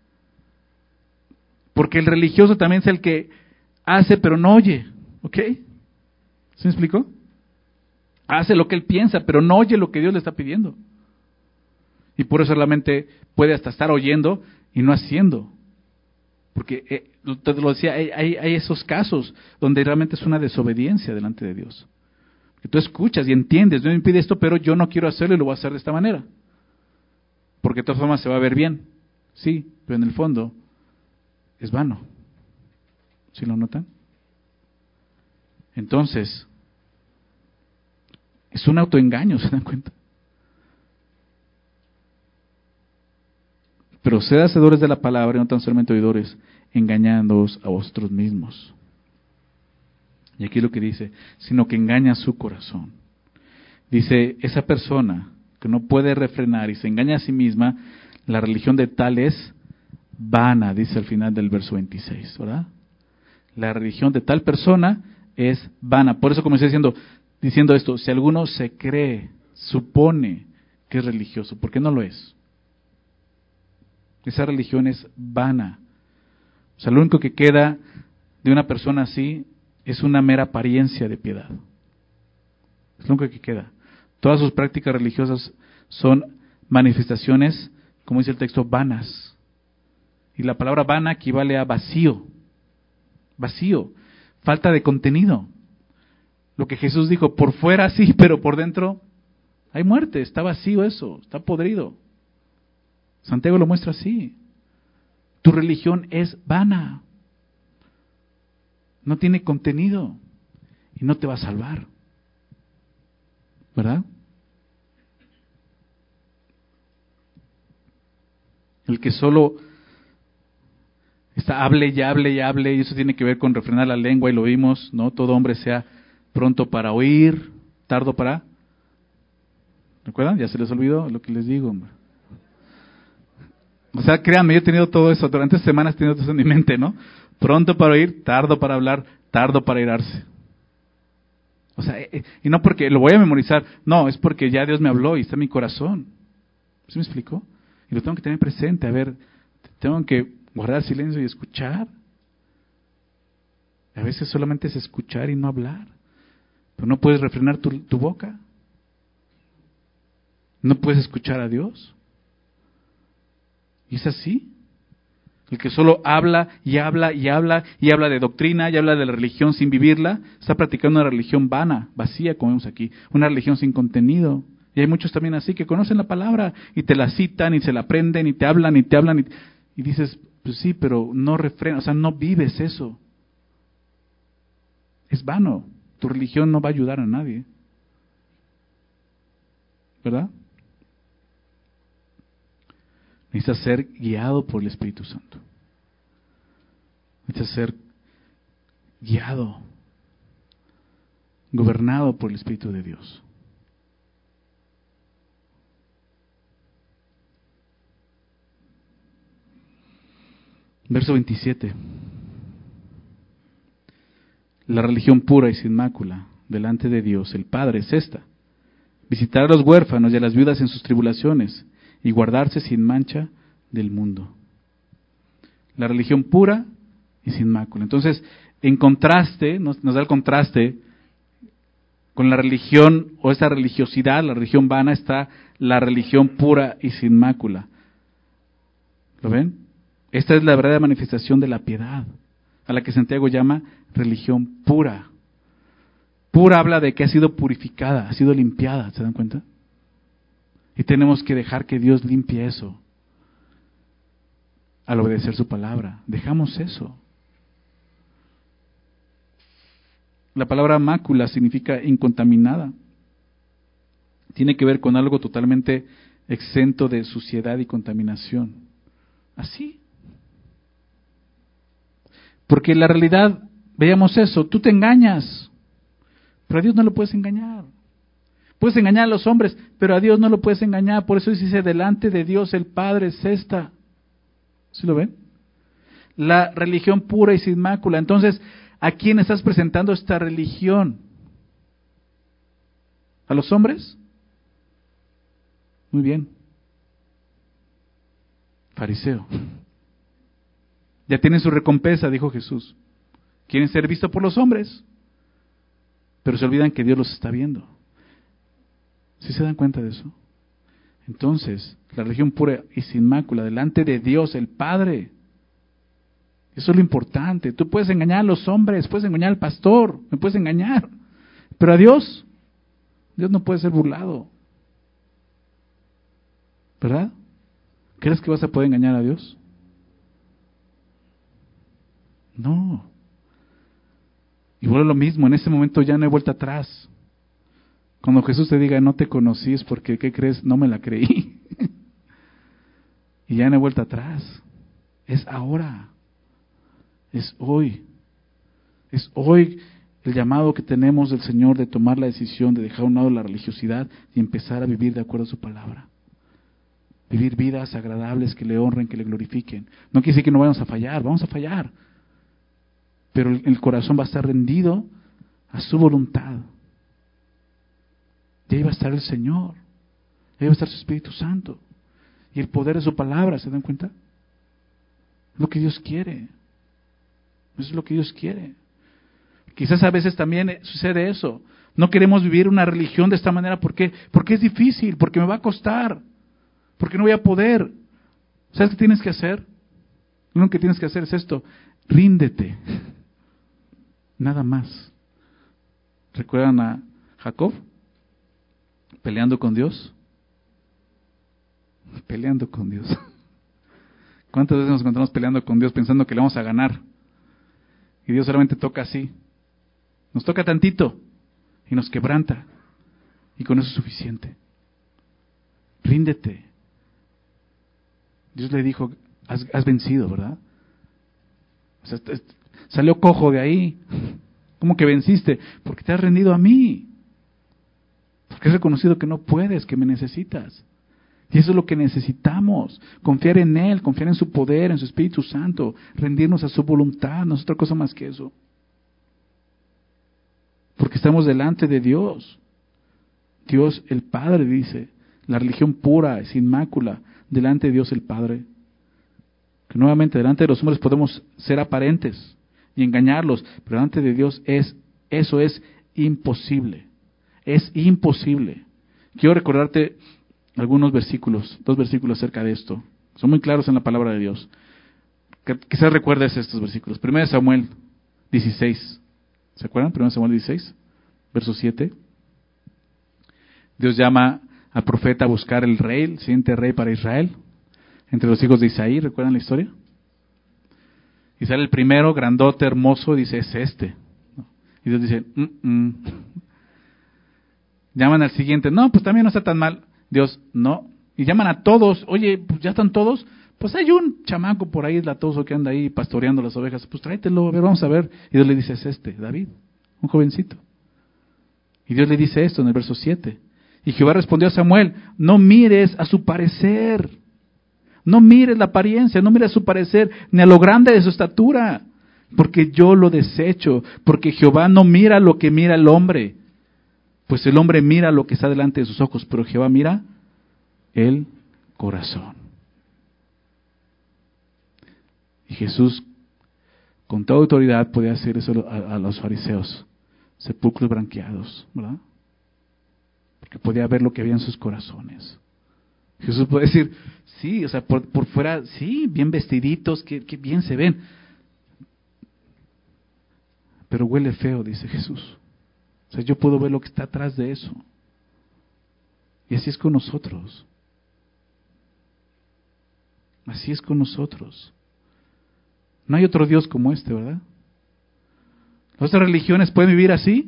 Porque el religioso también es el que hace pero no oye. ¿Ok? ¿Se me explicó? Hace lo que él piensa, pero no oye lo que Dios le está pidiendo. Y por eso realmente puede hasta estar oyendo y no haciendo. Porque, te lo decía, hay esos casos donde realmente es una desobediencia delante de Dios. Que tú escuchas y entiendes, Dios me pide esto, pero yo no quiero hacerlo y lo voy a hacer de esta manera. Porque de todas formas se va a ver bien. Sí, pero en el fondo es vano. ¿Sí lo notan? Entonces, es un autoengaño, ¿se dan cuenta? Pero sed hacedores de la palabra y no tan solamente oidores, engañándoos a vosotros mismos. Y aquí lo que dice, sino que engaña su corazón. Dice, esa persona que no puede refrenar y se engaña a sí misma, la religión de tal es vana, dice al final del verso 26, ¿verdad? la religión de tal persona es vana. Por eso comencé diciendo esto, si alguno se cree, supone que es religioso, ¿por qué no lo es? Esa religión es vana. O sea, lo único que queda de una persona así es una mera apariencia de piedad. Es lo único que queda. Todas sus prácticas religiosas son manifestaciones, como dice el texto, vanas. Y la palabra vana equivale a vacío. Vacío. Falta de contenido. Lo que Jesús dijo, por fuera sí, pero por dentro hay muerte, está vacío eso, está podrido. Santiago lo muestra así. Tu religión es vana. No tiene contenido y no te va a salvar. ¿Verdad? El que solo está hable y hable y hable, y eso tiene que ver con refrenar la lengua, y lo vimos, ¿no? Todo hombre sea pronto para oír, tardo para... ¿Recuerdan? Ya se les olvidó lo que les digo, hombre. O sea, créanme, yo he tenido todo eso, durante semanas he tenido todo eso en mi mente, ¿no? Pronto para oír, tardo para hablar, tardo para irarse. O sea, y no porque lo voy a memorizar, no, es porque ya Dios me habló y está en mi corazón. ¿Sí me explicó? Y lo tengo que tener presente, a ver, tengo que guardar silencio y escuchar. A veces solamente es escuchar y no hablar. Pero no puedes refrenar tu boca. No puedes escuchar a Dios. Y es así. El que solo habla y habla y habla y habla de doctrina y habla de la religión sin vivirla, está practicando una religión vana, vacía, como vemos aquí. Una religión sin contenido. Y hay muchos también así que conocen la palabra y te la citan y se la aprenden y te hablan y dices, pues sí, pero no refrena, o sea, no vives eso. Es vano. Tu religión no va a ayudar a nadie. ¿Verdad? Necesitas ser guiado por el Espíritu Santo. Necesitas ser guiado, gobernado por el Espíritu de Dios. Verso 27. La religión pura y sin mácula delante de Dios, el Padre, es esta: visitar a los huérfanos y a las viudas en sus tribulaciones y guardarse sin mancha del mundo. La religión pura y sin mácula. Entonces, en contraste, nos da el contraste con la religión o esa religiosidad, la religión vana, está la religión pura y sin mácula. ¿Lo ven? Esta es la verdadera manifestación de la piedad, a la que Santiago llama religión pura. Pura habla de que ha sido purificada, ha sido limpiada, ¿se dan cuenta? Y tenemos que dejar que Dios limpie eso al obedecer su palabra. Dejamos eso. La palabra mácula significa incontaminada. Tiene que ver con algo totalmente exento de suciedad y contaminación. Así. Porque la realidad, veamos eso, tú te engañas, pero a Dios no lo puedes engañar. Puedes engañar a los hombres, pero a Dios no lo puedes engañar. Por eso dice, delante de Dios el Padre es esta. ¿Sí lo ven? La religión pura y sin mácula. Entonces, ¿a quién estás presentando esta religión? ¿A los hombres? Muy bien. Fariseo. Ya tienen su recompensa, dijo Jesús. Quieren ser vistos por los hombres, pero se olvidan que Dios los está viendo. ¿Sí se dan cuenta de eso? Entonces, la religión pura y sin mácula, delante de Dios, el Padre. Eso es lo importante. Tú puedes engañar a los hombres, puedes engañar al pastor, me puedes engañar. Pero a Dios, Dios no puede ser burlado. ¿Verdad? ¿Crees que vas a poder engañar a Dios? No. Y vuelve lo mismo, en ese momento ya no hay vuelta atrás. Cuando Jesús te diga, no te conocí, es porque, ¿qué crees? No me la creí. Y ya no hay vuelta atrás. Es ahora. Es hoy. Es hoy el llamado que tenemos del Señor de tomar la decisión de dejar a un lado la religiosidad y empezar a vivir de acuerdo a su palabra. Vivir vidas agradables que le honren, que le glorifiquen. No quiere decir que no vayamos a fallar, vamos a fallar. pero el corazón va a estar rendido a su voluntad. Y ahí va a estar el Señor, ahí va a estar su Espíritu Santo y el poder de su palabra. ¿Se dan cuenta? Es lo que Dios quiere. Eso es lo que Dios quiere. Quizás a veces también sucede eso. No queremos vivir una religión de esta manera. ¿Por qué? Porque es difícil, porque me va a costar, porque no voy a poder. ¿Sabes qué tienes que hacer? Lo que tienes que hacer es esto: ríndete. Nada más. ¿Recuerdan a Jacob peleando con Dios? Peleando con Dios. ¿Cuántas veces nos encontramos peleando con Dios pensando que le vamos a ganar? Y Dios solamente toca así. Nos toca tantito y nos quebranta. Y con eso es suficiente. Ríndete. Dios le dijo, has vencido, ¿verdad? O sea, salió cojo de ahí. ¿Cómo que venciste? Porque te has rendido a mí. Porque has reconocido que no puedes, que me necesitas. Y eso es lo que necesitamos, confiar en Él, confiar en su poder, en su Espíritu Santo, rendirnos a su voluntad, no es otra cosa más que eso. Porque estamos delante de Dios. Dios el Padre dice, la religión pura, sin mácula, delante de Dios el Padre. Que nuevamente delante de los hombres podemos ser aparentes y engañarlos, pero delante de Dios eso es imposible. Es imposible. Quiero recordarte algunos versículos, 2 versículos acerca de esto. Son muy claros en la palabra de Dios. Quizás recuerdes estos versículos. 1 Samuel 16. ¿Se acuerdan? 1 Samuel 16, verso 7. Dios llama al profeta a buscar el rey, el siguiente rey para Israel, entre los hijos de Isaí. ¿Recuerdan la historia? Y sale el primero, grandote, hermoso, y dice, es este. Y Dios dice, Llaman al siguiente, no, pues también no está tan mal. Dios, no. Y llaman a todos, oye, pues ya están todos. Pues hay un chamaco por ahí, latoso, que anda ahí pastoreando las ovejas. Pues tráetelo, a ver, vamos a ver. Y Dios le dice, es este, David, un jovencito. Y Dios le dice esto en el verso 7. Y Jehová respondió a Samuel, no mires a su parecer. No mires la apariencia, no mires a su parecer, ni a lo grande de su estatura. Porque yo lo desecho. Porque Jehová no mira lo que mira el hombre. Pues el hombre mira lo que está delante de sus ojos, pero Jehová mira el corazón. Y Jesús, con toda autoridad, podía hacer eso a los fariseos, sepulcros branqueados, ¿verdad? Porque podía ver lo que había en sus corazones. Jesús puede decir, sí, o sea, por fuera, sí, bien vestiditos, que bien se ven. Pero huele feo, dice Jesús. O sea, yo puedo ver lo que está atrás de eso. Y así es con nosotros. Así es con nosotros. No hay otro Dios como este, ¿verdad? Las otras religiones pueden vivir así.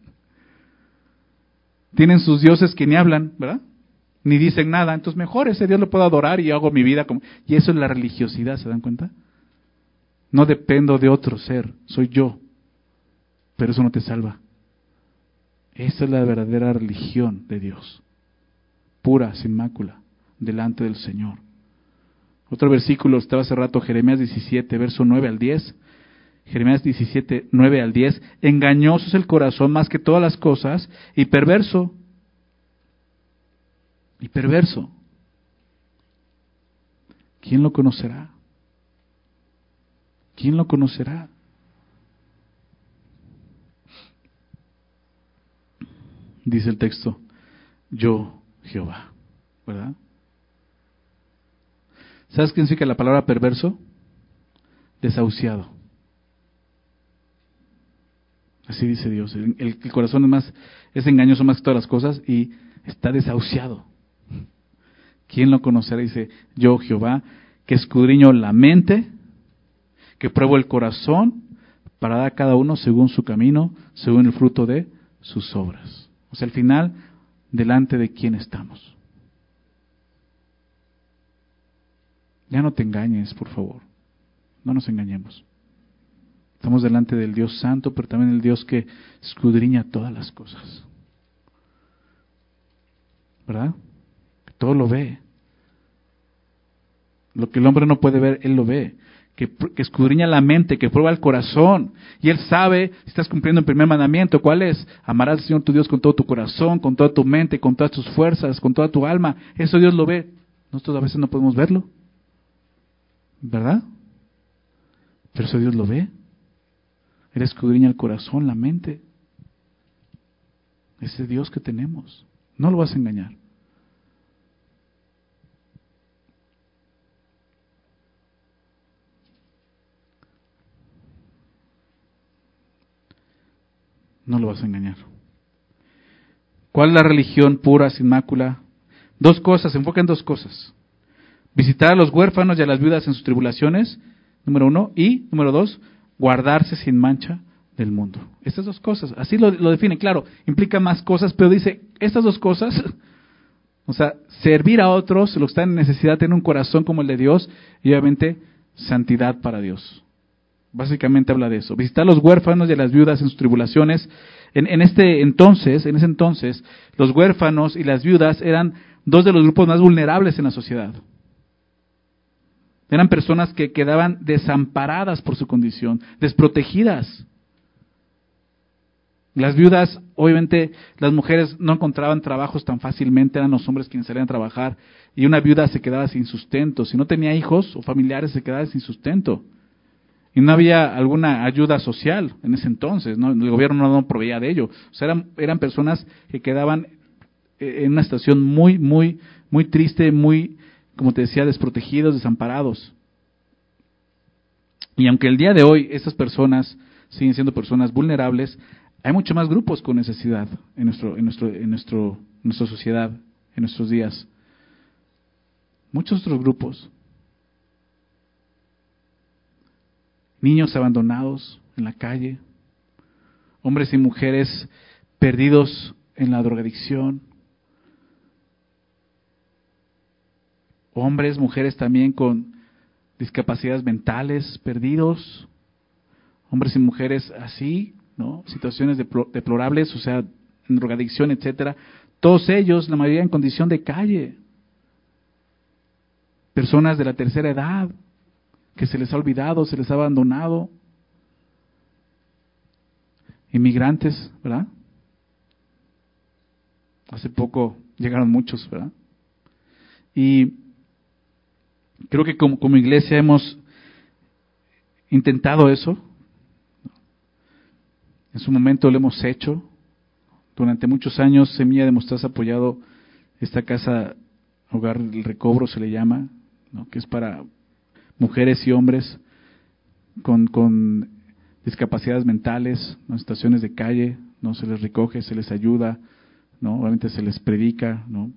Tienen sus dioses que ni hablan, ¿verdad? Ni dicen nada. Entonces mejor ese Dios lo puedo adorar y hago mi vida como... Y eso es la religiosidad, ¿se dan cuenta? No dependo de otro ser, soy yo. Pero eso no te salva. Esa es la verdadera religión de Dios. Pura, sin mácula, delante del Señor. Otro versículo, estaba hace rato, Jeremías 17, verso 9 al 10. Jeremías 17, 9 al 10. Engañoso es el corazón más que todas las cosas y perverso. Y perverso. ¿Quién lo conocerá? ¿Quién lo conocerá? Dice el texto, yo, Jehová, ¿verdad? ¿Sabes qué significa la palabra perverso? Desahuciado. Así dice Dios. El corazón es engañoso más que todas las cosas y está desahuciado. ¿Quién lo conocerá? Dice, yo, Jehová, que escudriño la mente, que pruebo el corazón, para dar a cada uno según su camino, según el fruto de sus obras. O sea, al final, delante de quién estamos. Ya no te engañes, por favor. No nos engañemos. Estamos delante del Dios Santo, pero también el Dios que escudriña todas las cosas. ¿Verdad? Todo lo ve. Lo que el hombre no puede ver, Él lo ve. que escudriña la mente, que prueba el corazón. Y Él sabe si estás cumpliendo el primer mandamiento. ¿Cuál es? Amarás al Señor tu Dios con todo tu corazón, con toda tu mente, con todas tus fuerzas, con toda tu alma. Eso Dios lo ve. Nosotros a veces no podemos verlo, ¿verdad? Pero eso Dios lo ve. Él escudriña el corazón, la mente. Ese Dios que tenemos. No lo vas a engañar. No lo vas a engañar. ¿Cuál es la religión pura, sin mácula? Dos cosas, se enfoca en dos cosas. Visitar a los huérfanos y a las viudas en sus tribulaciones, número 1. Y, número 2, guardarse sin mancha del mundo. Estas dos cosas, así lo define, claro, implica más cosas, pero dice, estas dos cosas, o sea, servir a otros, los que están en necesidad, tener un corazón como el de Dios, y obviamente, santidad para Dios. Básicamente habla de eso. Visitar a los huérfanos y a las viudas en sus tribulaciones. En ese entonces, los huérfanos y las viudas eran dos de los grupos más vulnerables en la sociedad. Eran personas que quedaban desamparadas por su condición, desprotegidas. Las viudas, obviamente, las mujeres no encontraban trabajos tan fácilmente, eran los hombres quienes salían a trabajar, y una viuda se quedaba sin sustento. Si no tenía hijos o familiares, se quedaba sin sustento. Y no había alguna ayuda social en ese entonces, ¿no? El gobierno no proveía de ello. O sea, eran personas que quedaban en una situación muy, muy, muy triste, muy, como te decía, desprotegidos, desamparados. Y aunque el día de hoy estas personas siguen siendo personas vulnerables, hay muchos más grupos con necesidad en nuestra sociedad, en nuestros días. Muchos otros grupos. Niños abandonados en la calle, hombres y mujeres perdidos en la drogadicción, hombres, mujeres también con discapacidades mentales, perdidos, hombres y mujeres así, ¿no? Situaciones deplorables, o sea, en drogadicción, etcétera. Todos ellos, la mayoría en condición de calle. Personas de la tercera edad, que se les ha olvidado, se les ha abandonado. Inmigrantes, ¿verdad? Hace poco llegaron muchos, ¿verdad? Y creo que como iglesia hemos intentado eso. En su momento lo hemos hecho. Durante muchos años Semilla de Mostaza ha apoyado esta casa Hogar del Recobro, se le llama, ¿no? Que es para mujeres y hombres con discapacidades mentales, ¿no? En situaciones de calle, ¿no? Se les recoge, se les ayuda, ¿no? Obviamente se les predica, ¿no?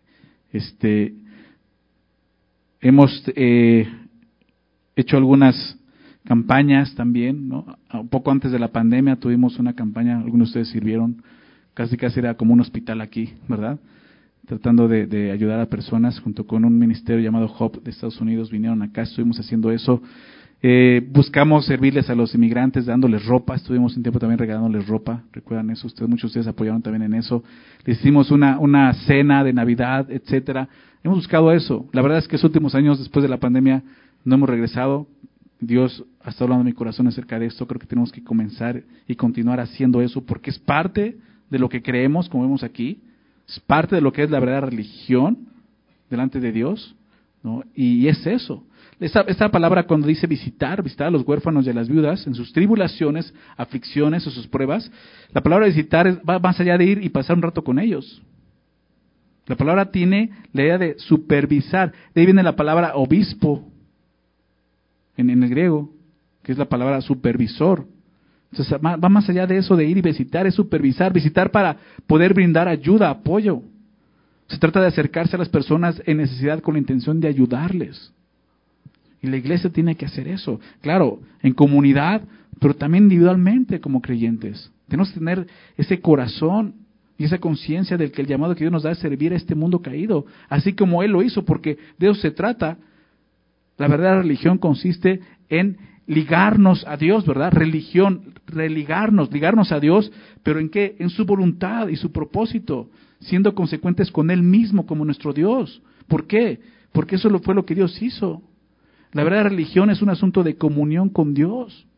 Hemos hecho algunas campañas también, ¿no? Un poco antes de la pandemia tuvimos una campaña, algunos de ustedes sirvieron, casi era como un hospital aquí, ¿verdad? Tratando de ayudar a personas junto con un ministerio llamado Hope de Estados Unidos, vinieron acá, estuvimos haciendo eso. Buscamos servirles a los inmigrantes dándoles ropa, estuvimos un tiempo también regalándoles ropa, recuerdan eso, muchos de ustedes apoyaron también en eso. Les hicimos una cena de Navidad, etcétera. Hemos buscado eso. La verdad es que estos últimos años, después de la pandemia, no hemos regresado. Dios ha estado hablando en mi corazón acerca de esto. Creo que tenemos que comenzar y continuar haciendo eso porque es parte de lo que creemos, como vemos aquí. Es parte de lo que es la verdadera religión delante de Dios, ¿no? Y es eso. Esta palabra cuando dice visitar a los huérfanos y a las viudas en sus tribulaciones, aflicciones o sus pruebas, la palabra visitar va más allá de ir y pasar un rato con ellos. La palabra tiene la idea de supervisar. De ahí viene la palabra obispo en el griego, que es la palabra supervisor. Entonces va más allá de eso de ir y visitar, es supervisar, visitar para poder brindar ayuda, apoyo. Se trata de acercarse a las personas en necesidad con la intención de ayudarles. Y la iglesia tiene que hacer eso, claro, en comunidad, pero también individualmente como creyentes. Tenemos que tener ese corazón y esa conciencia del que el llamado que Dios nos da es servir a este mundo caído, así como Él lo hizo, porque de eso se trata. La verdadera religión consiste en ligarnos a Dios, ¿verdad? Religión, ligarnos a Dios, pero ¿en qué? En su voluntad y su propósito, siendo consecuentes con Él mismo como nuestro Dios. ¿Por qué? Porque eso fue lo que Dios hizo. La verdadera religión es un asunto de comunión con Dios.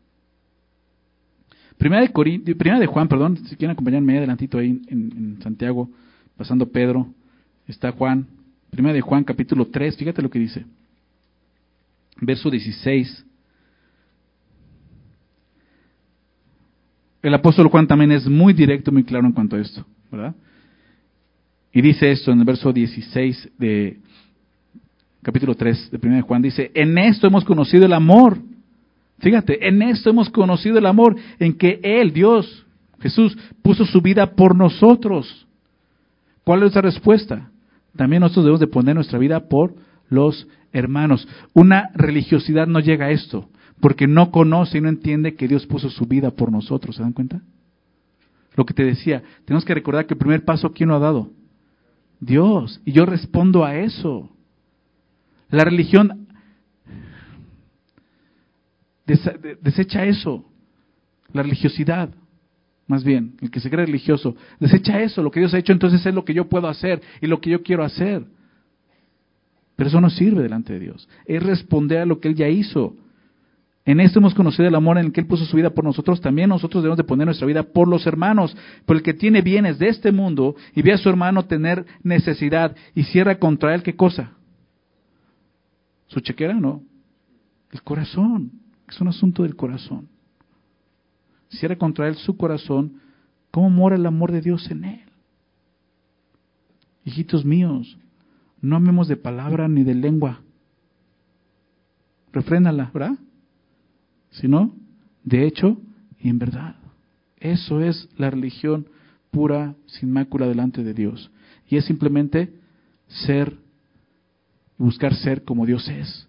Primera de Juan, si quieren acompañarme adelantito ahí en Santiago, pasando Pedro, está Juan. Primera de Juan, capítulo 3, fíjate lo que dice. Verso 16. El apóstol Juan también es muy directo, muy claro en cuanto a esto, ¿verdad? Y dice esto en el verso 16 de capítulo 3 de 1 Juan, dice, en esto hemos conocido el amor. Fíjate, en esto hemos conocido el amor, en que Él, Dios, Jesús, puso su vida por nosotros. ¿Cuál es nuestra respuesta? También nosotros debemos de poner nuestra vida por los hermanos. Una religiosidad no llega a esto, porque no conoce y no entiende que Dios puso su vida por nosotros. ¿Se dan cuenta? Lo que te decía, tenemos que recordar que el primer paso, ¿quién lo ha dado? Dios. Y yo respondo a eso. La religión desecha eso. La religiosidad, más bien, el que se cree religioso, desecha eso. Lo que Dios ha hecho, entonces es lo que yo puedo hacer y lo que yo quiero hacer. Pero eso no sirve delante de Dios. Es responder a lo que Él ya hizo. En esto hemos conocido el amor en el que Él puso su vida por nosotros. También nosotros debemos de poner nuestra vida por los hermanos. Por el que tiene bienes de este mundo y ve a su hermano tener necesidad y cierra contra él, ¿qué cosa? ¿Su chequera? No. El corazón. Es un asunto del corazón. Cierra contra él su corazón. ¿Cómo mora el amor de Dios en él? Hijitos míos, no amemos de palabra ni de lengua. Refrénala, ¿verdad? Sino de hecho y en verdad. Eso es la religión pura, sin mácula delante de Dios. Y es simplemente buscar ser como Dios es.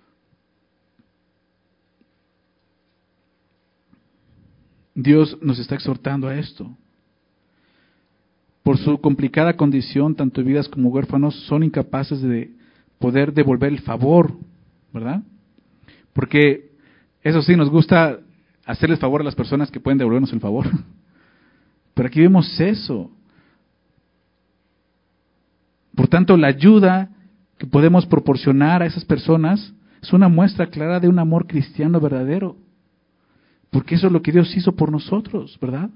Dios nos está exhortando a esto. Por su complicada condición, tanto viudas como huérfanos son incapaces de poder devolver el favor, ¿verdad? Porque eso sí, nos gusta hacerles favor a las personas que pueden devolvernos el favor. Pero aquí vemos eso. Por tanto, la ayuda que podemos proporcionar a esas personas es una muestra clara de un amor cristiano verdadero. Porque eso es lo que Dios hizo por nosotros, ¿verdad?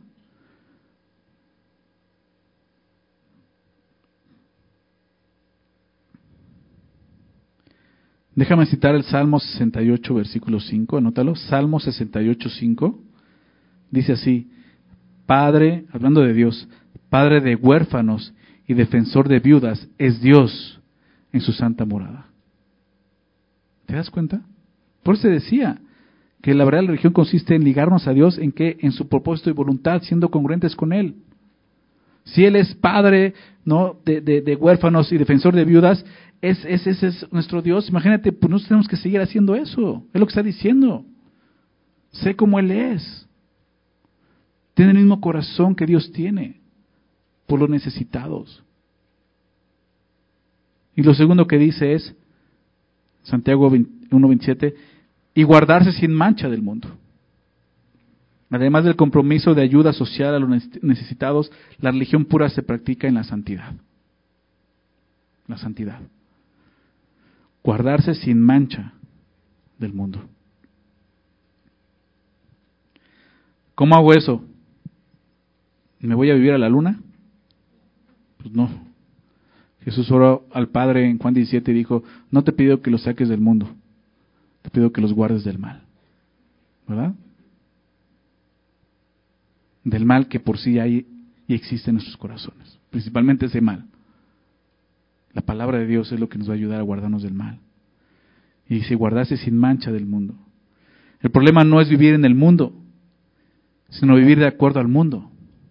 Déjame citar el Salmo 68, versículo 5, anótalo. Salmo 68, 5. Dice así, Padre, hablando de Dios, Padre de huérfanos y defensor de viudas, es Dios en su santa morada. ¿Te das cuenta? Por eso decía que la verdadera religión consiste en ligarnos a Dios en su propósito y voluntad, siendo congruentes con Él. Si Él es Padre, ¿no?, de huérfanos y defensor de viudas, ese es nuestro Dios. Imagínate, pues nosotros tenemos que seguir haciendo eso. Es lo que está diciendo. Sé como Él es. Tiene el mismo corazón que Dios tiene por los necesitados. Y lo segundo que dice es, Santiago 1:27, y guardarse sin mancha del mundo. Además del compromiso de ayuda social a los necesitados, la religión pura se practica en la santidad. La santidad. Guardarse sin mancha del mundo. ¿Cómo hago eso? ¿Me voy a vivir a la luna? Pues no. Jesús oró al Padre en Juan 17 y dijo, no te pido que los saques del mundo, te pido que los guardes del mal. ¿Verdad? Del mal que por sí hay y existe en nuestros corazones. Principalmente ese mal. La palabra de Dios es lo que nos va a ayudar a guardarnos del mal. Y dice, guardarse sin mancha del mundo. El problema no es vivir en el mundo, sino vivir de acuerdo al mundo.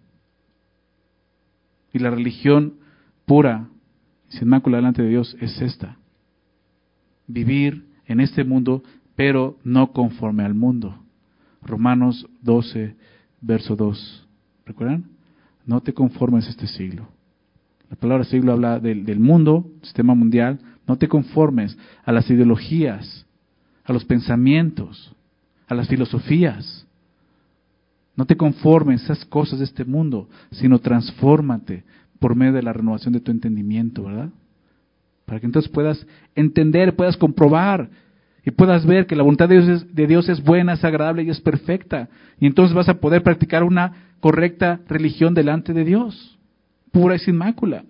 Y la religión pura, sin mácula delante de Dios, es esta. Vivir en este mundo, pero no conforme al mundo. Romanos 12, verso 2. ¿Recuerdan? No te conformes a este siglo. La palabra siglo habla del mundo, sistema mundial. No te conformes a las ideologías, a los pensamientos, a las filosofías. No te conformes a esas cosas de este mundo, sino transfórmate por medio de la renovación de tu entendimiento, ¿verdad? Para que entonces puedas entender, puedas comprobar y puedas ver que la voluntad de Dios es buena, es agradable y es perfecta. Y entonces vas a poder practicar una correcta religión delante de Dios, pura y sin mácula.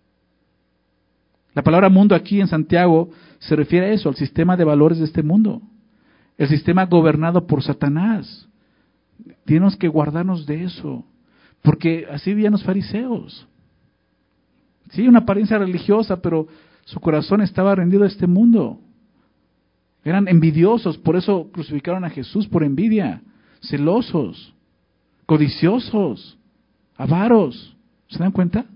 La palabra mundo aquí en Santiago se refiere a eso, al sistema de valores de este mundo. El sistema gobernado por Satanás. Tenemos que guardarnos de eso, porque así vivían los fariseos. Sí, una apariencia religiosa, pero su corazón estaba rendido a este mundo. Eran envidiosos, por eso crucificaron a Jesús por envidia, celosos, codiciosos, avaros. ¿Se dan cuenta?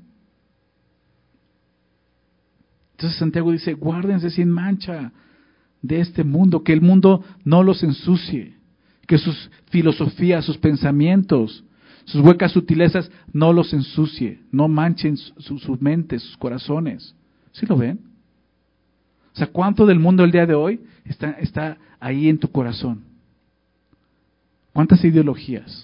Entonces Santiago dice, guárdense sin mancha de este mundo, que el mundo no los ensucie, que sus filosofías, sus pensamientos, sus huecas sutilezas no los ensucie, no manchen sus mentes, sus corazones. ¿Sí lo ven? O sea, ¿cuánto del mundo el día de hoy está ahí en tu corazón? ¿Cuántas ideologías?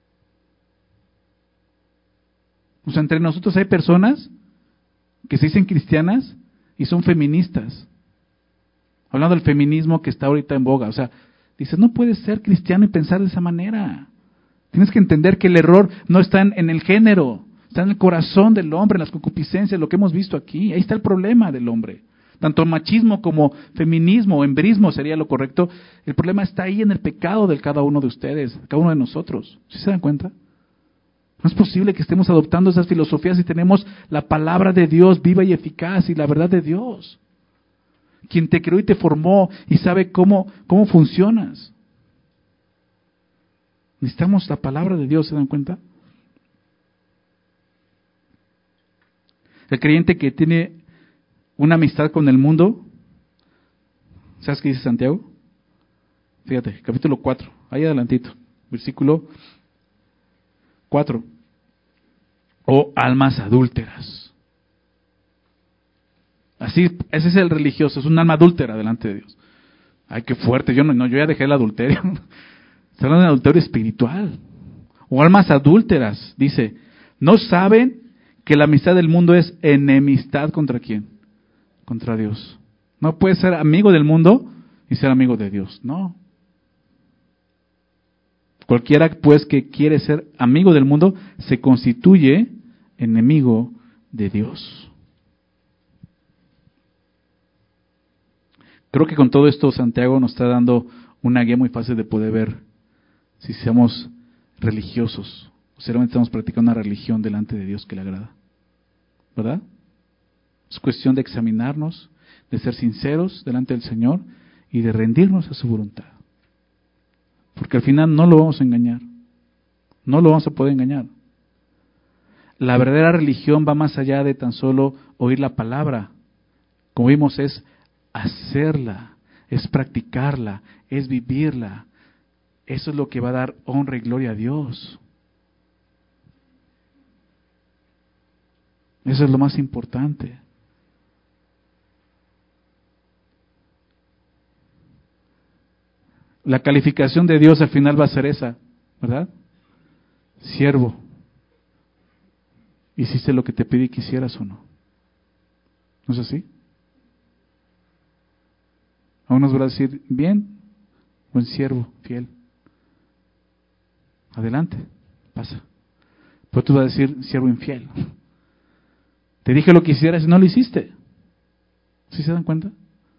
O sea, entre nosotros hay personas que se dicen cristianas y son feministas. Hablando del feminismo que está ahorita en boga. O sea, dices, no puedes ser cristiano y pensar de esa manera. Tienes que entender que el error no está en el género, está en el corazón del hombre, en las concupiscencias, lo que hemos visto aquí. Ahí está el problema del hombre. Tanto machismo como feminismo o embrismo sería lo correcto. El problema está ahí en el pecado de cada uno de ustedes, cada uno de nosotros. ¿Sí se dan cuenta? No es posible que estemos adoptando esas filosofías si tenemos la palabra de Dios viva y eficaz y la verdad de Dios. Quien te creó y te formó y sabe cómo funcionas. Necesitamos la palabra de Dios, ¿se dan cuenta? El creyente que tiene una amistad con el mundo, ¿sabes qué dice Santiago? Fíjate, capítulo 4, ahí adelantito, versículo 4. O almas adúlteras. Así, ese es el religioso, es un alma adúltera delante de Dios. Ay, qué fuerte, yo ya dejé el adulterio. Está hablando de adulterio espiritual. O almas adúlteras, dice, ¿no saben que la amistad del mundo es enemistad contra quién? Contra Dios. No puedes ser amigo del mundo y ser amigo de Dios, no. Cualquiera pues que quiere ser amigo del mundo se constituye enemigo de Dios. Creo que con todo esto Santiago nos está dando una guía muy fácil de poder ver si somos religiosos o si realmente estamos practicando una religión delante de Dios que le agrada. ¿Verdad? Es cuestión de examinarnos, de ser sinceros delante del Señor y de rendirnos a su voluntad. Porque al final no lo vamos a engañar. No lo vamos a poder engañar. La verdadera religión va más allá de tan solo oír la palabra. Como vimos, es hacerla, es practicarla, es vivirla. Eso es lo que va a dar honra y gloria a Dios. Eso es lo más importante. La calificación de Dios al final va a ser esa, ¿verdad? Siervo. ¿Hiciste lo que te pedí que hicieras o no? ¿No es así? A unos va a decir, bien, buen siervo, fiel. Adelante, pasa. Pero tú vas a decir, siervo infiel. Te dije lo que hicieras y no lo hiciste. ¿Sí se dan cuenta?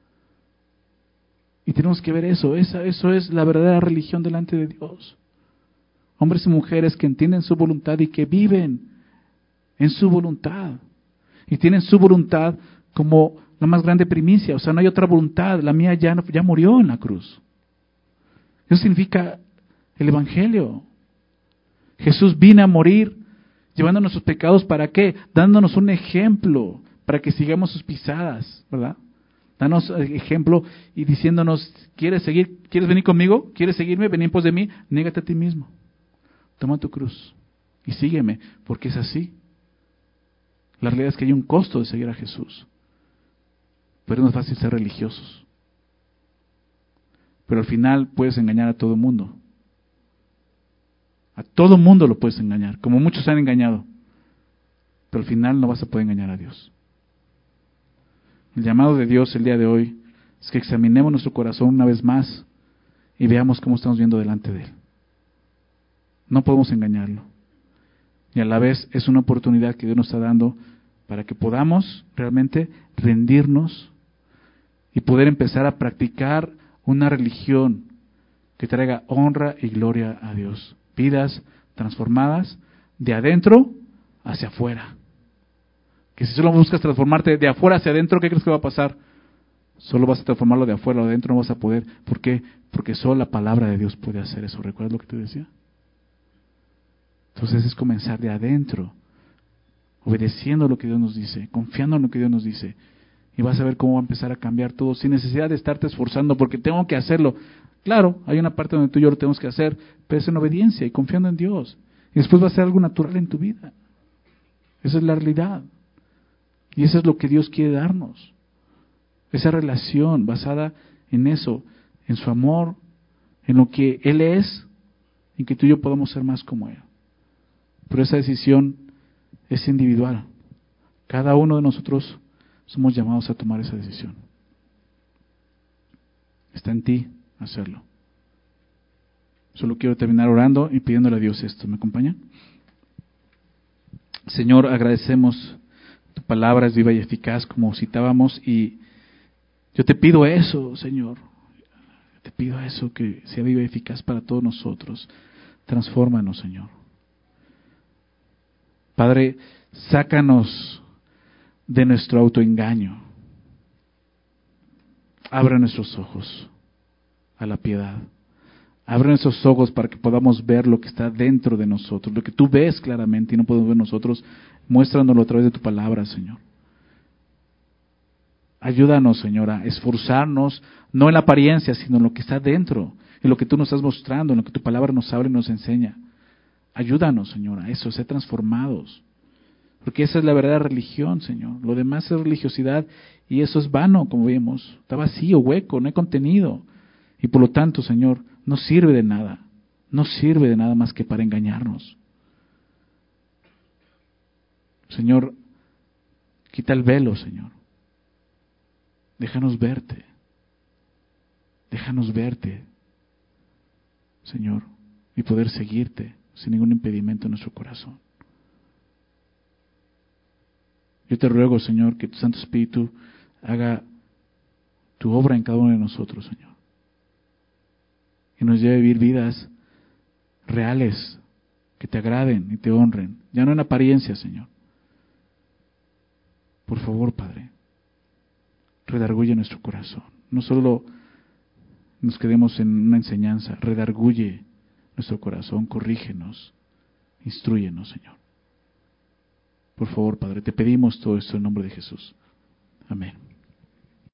Y tenemos que ver eso. Eso es la verdadera religión delante de Dios. Hombres y mujeres que entienden su voluntad y que viven en su voluntad. Y tienen su voluntad como la más grande primicia. O sea, no hay otra voluntad. La mía ya murió en la cruz. Eso significa el Evangelio. Jesús vino a morir llevándonos sus pecados. ¿Para qué? Dándonos un ejemplo para que sigamos sus pisadas, ¿verdad? Danos ejemplo y diciéndonos, ¿quieres venir conmigo? ¿Quieres seguirme? Ven en pos de mí. Niégate a ti mismo. Toma tu cruz y sígueme, porque es así. La realidad es que hay un costo de seguir a Jesús. Pero no es fácil ser religiosos. Pero al final puedes engañar a todo el mundo. A todo mundo lo puedes engañar, como muchos se han engañado. Pero al final no vas a poder engañar a Dios. El llamado de Dios el día de hoy es que examinemos nuestro corazón una vez más y veamos cómo estamos viendo delante de Él. No podemos engañarlo. Y a la vez es una oportunidad que Dios nos está dando para que podamos realmente rendirnos y poder empezar a practicar una religión que traiga honra y gloria a Dios. Vidas transformadas de adentro hacia afuera. Que si solo buscas transformarte de afuera hacia adentro, ¿qué crees que va a pasar? Solo vas a transformarlo de afuera, o de adentro no vas a poder. ¿Por qué? Porque solo la palabra de Dios puede hacer eso. ¿Recuerdas lo que te decía? Entonces es comenzar de adentro, obedeciendo lo que Dios nos dice, confiando en lo que Dios nos dice. Y vas a ver cómo va a empezar a cambiar todo, sin necesidad de estarte esforzando, porque tengo que hacerlo. Claro, hay una parte donde tú y yo lo tenemos que hacer, pero es en obediencia y confiando en Dios. Y después va a ser algo natural en tu vida. Esa es la realidad. Y eso es lo que Dios quiere darnos. Esa relación basada en eso, en su amor, en lo que Él es, en que tú y yo podamos ser más como Él. Pero esa decisión es individual. Cada uno de nosotros somos llamados a tomar esa decisión. Está en ti hacerlo. Solo quiero terminar orando y pidiéndole a Dios esto. ¿Me acompañan? Señor, agradecemos tu palabra es viva y eficaz, como citábamos, y yo te pido eso, Señor. Te pido eso, que sea viva y eficaz para todos nosotros. Transfórmanos, Señor. Padre, sácanos de nuestro autoengaño. Abre nuestros ojos a la piedad. Abre nuestros ojos para que podamos ver lo que está dentro de nosotros, lo que tú ves claramente y no podemos ver nosotros. Muéstranoslo a través de tu palabra, Señor. Ayúdanos, Señor, a esforzarnos, no en la apariencia, sino en lo que está dentro, en lo que tú nos estás mostrando, en lo que tu palabra nos abre y nos enseña. Ayúdanos, Señor, a eso, a ser transformados. Porque esa es la verdadera religión, Señor. Lo demás es religiosidad y eso es vano, como vemos. Está vacío, hueco, no hay contenido. Y por lo tanto, Señor, no sirve de nada. No sirve de nada más que para engañarnos. Señor, quita el velo, Señor. Déjanos verte. Déjanos verte, Señor, y poder seguirte sin ningún impedimento en nuestro corazón. Yo te ruego, Señor, que tu Santo Espíritu haga tu obra en cada uno de nosotros, Señor. Y nos lleve a vivir vidas reales, que te agraden y te honren. Ya no en apariencia, Señor. Por favor, Padre, redarguye nuestro corazón. No solo nos quedemos en una enseñanza, redarguye nuestro corazón, corrígenos, instrúyenos, Señor. Por favor, Padre, te pedimos todo esto en nombre de Jesús. Amén.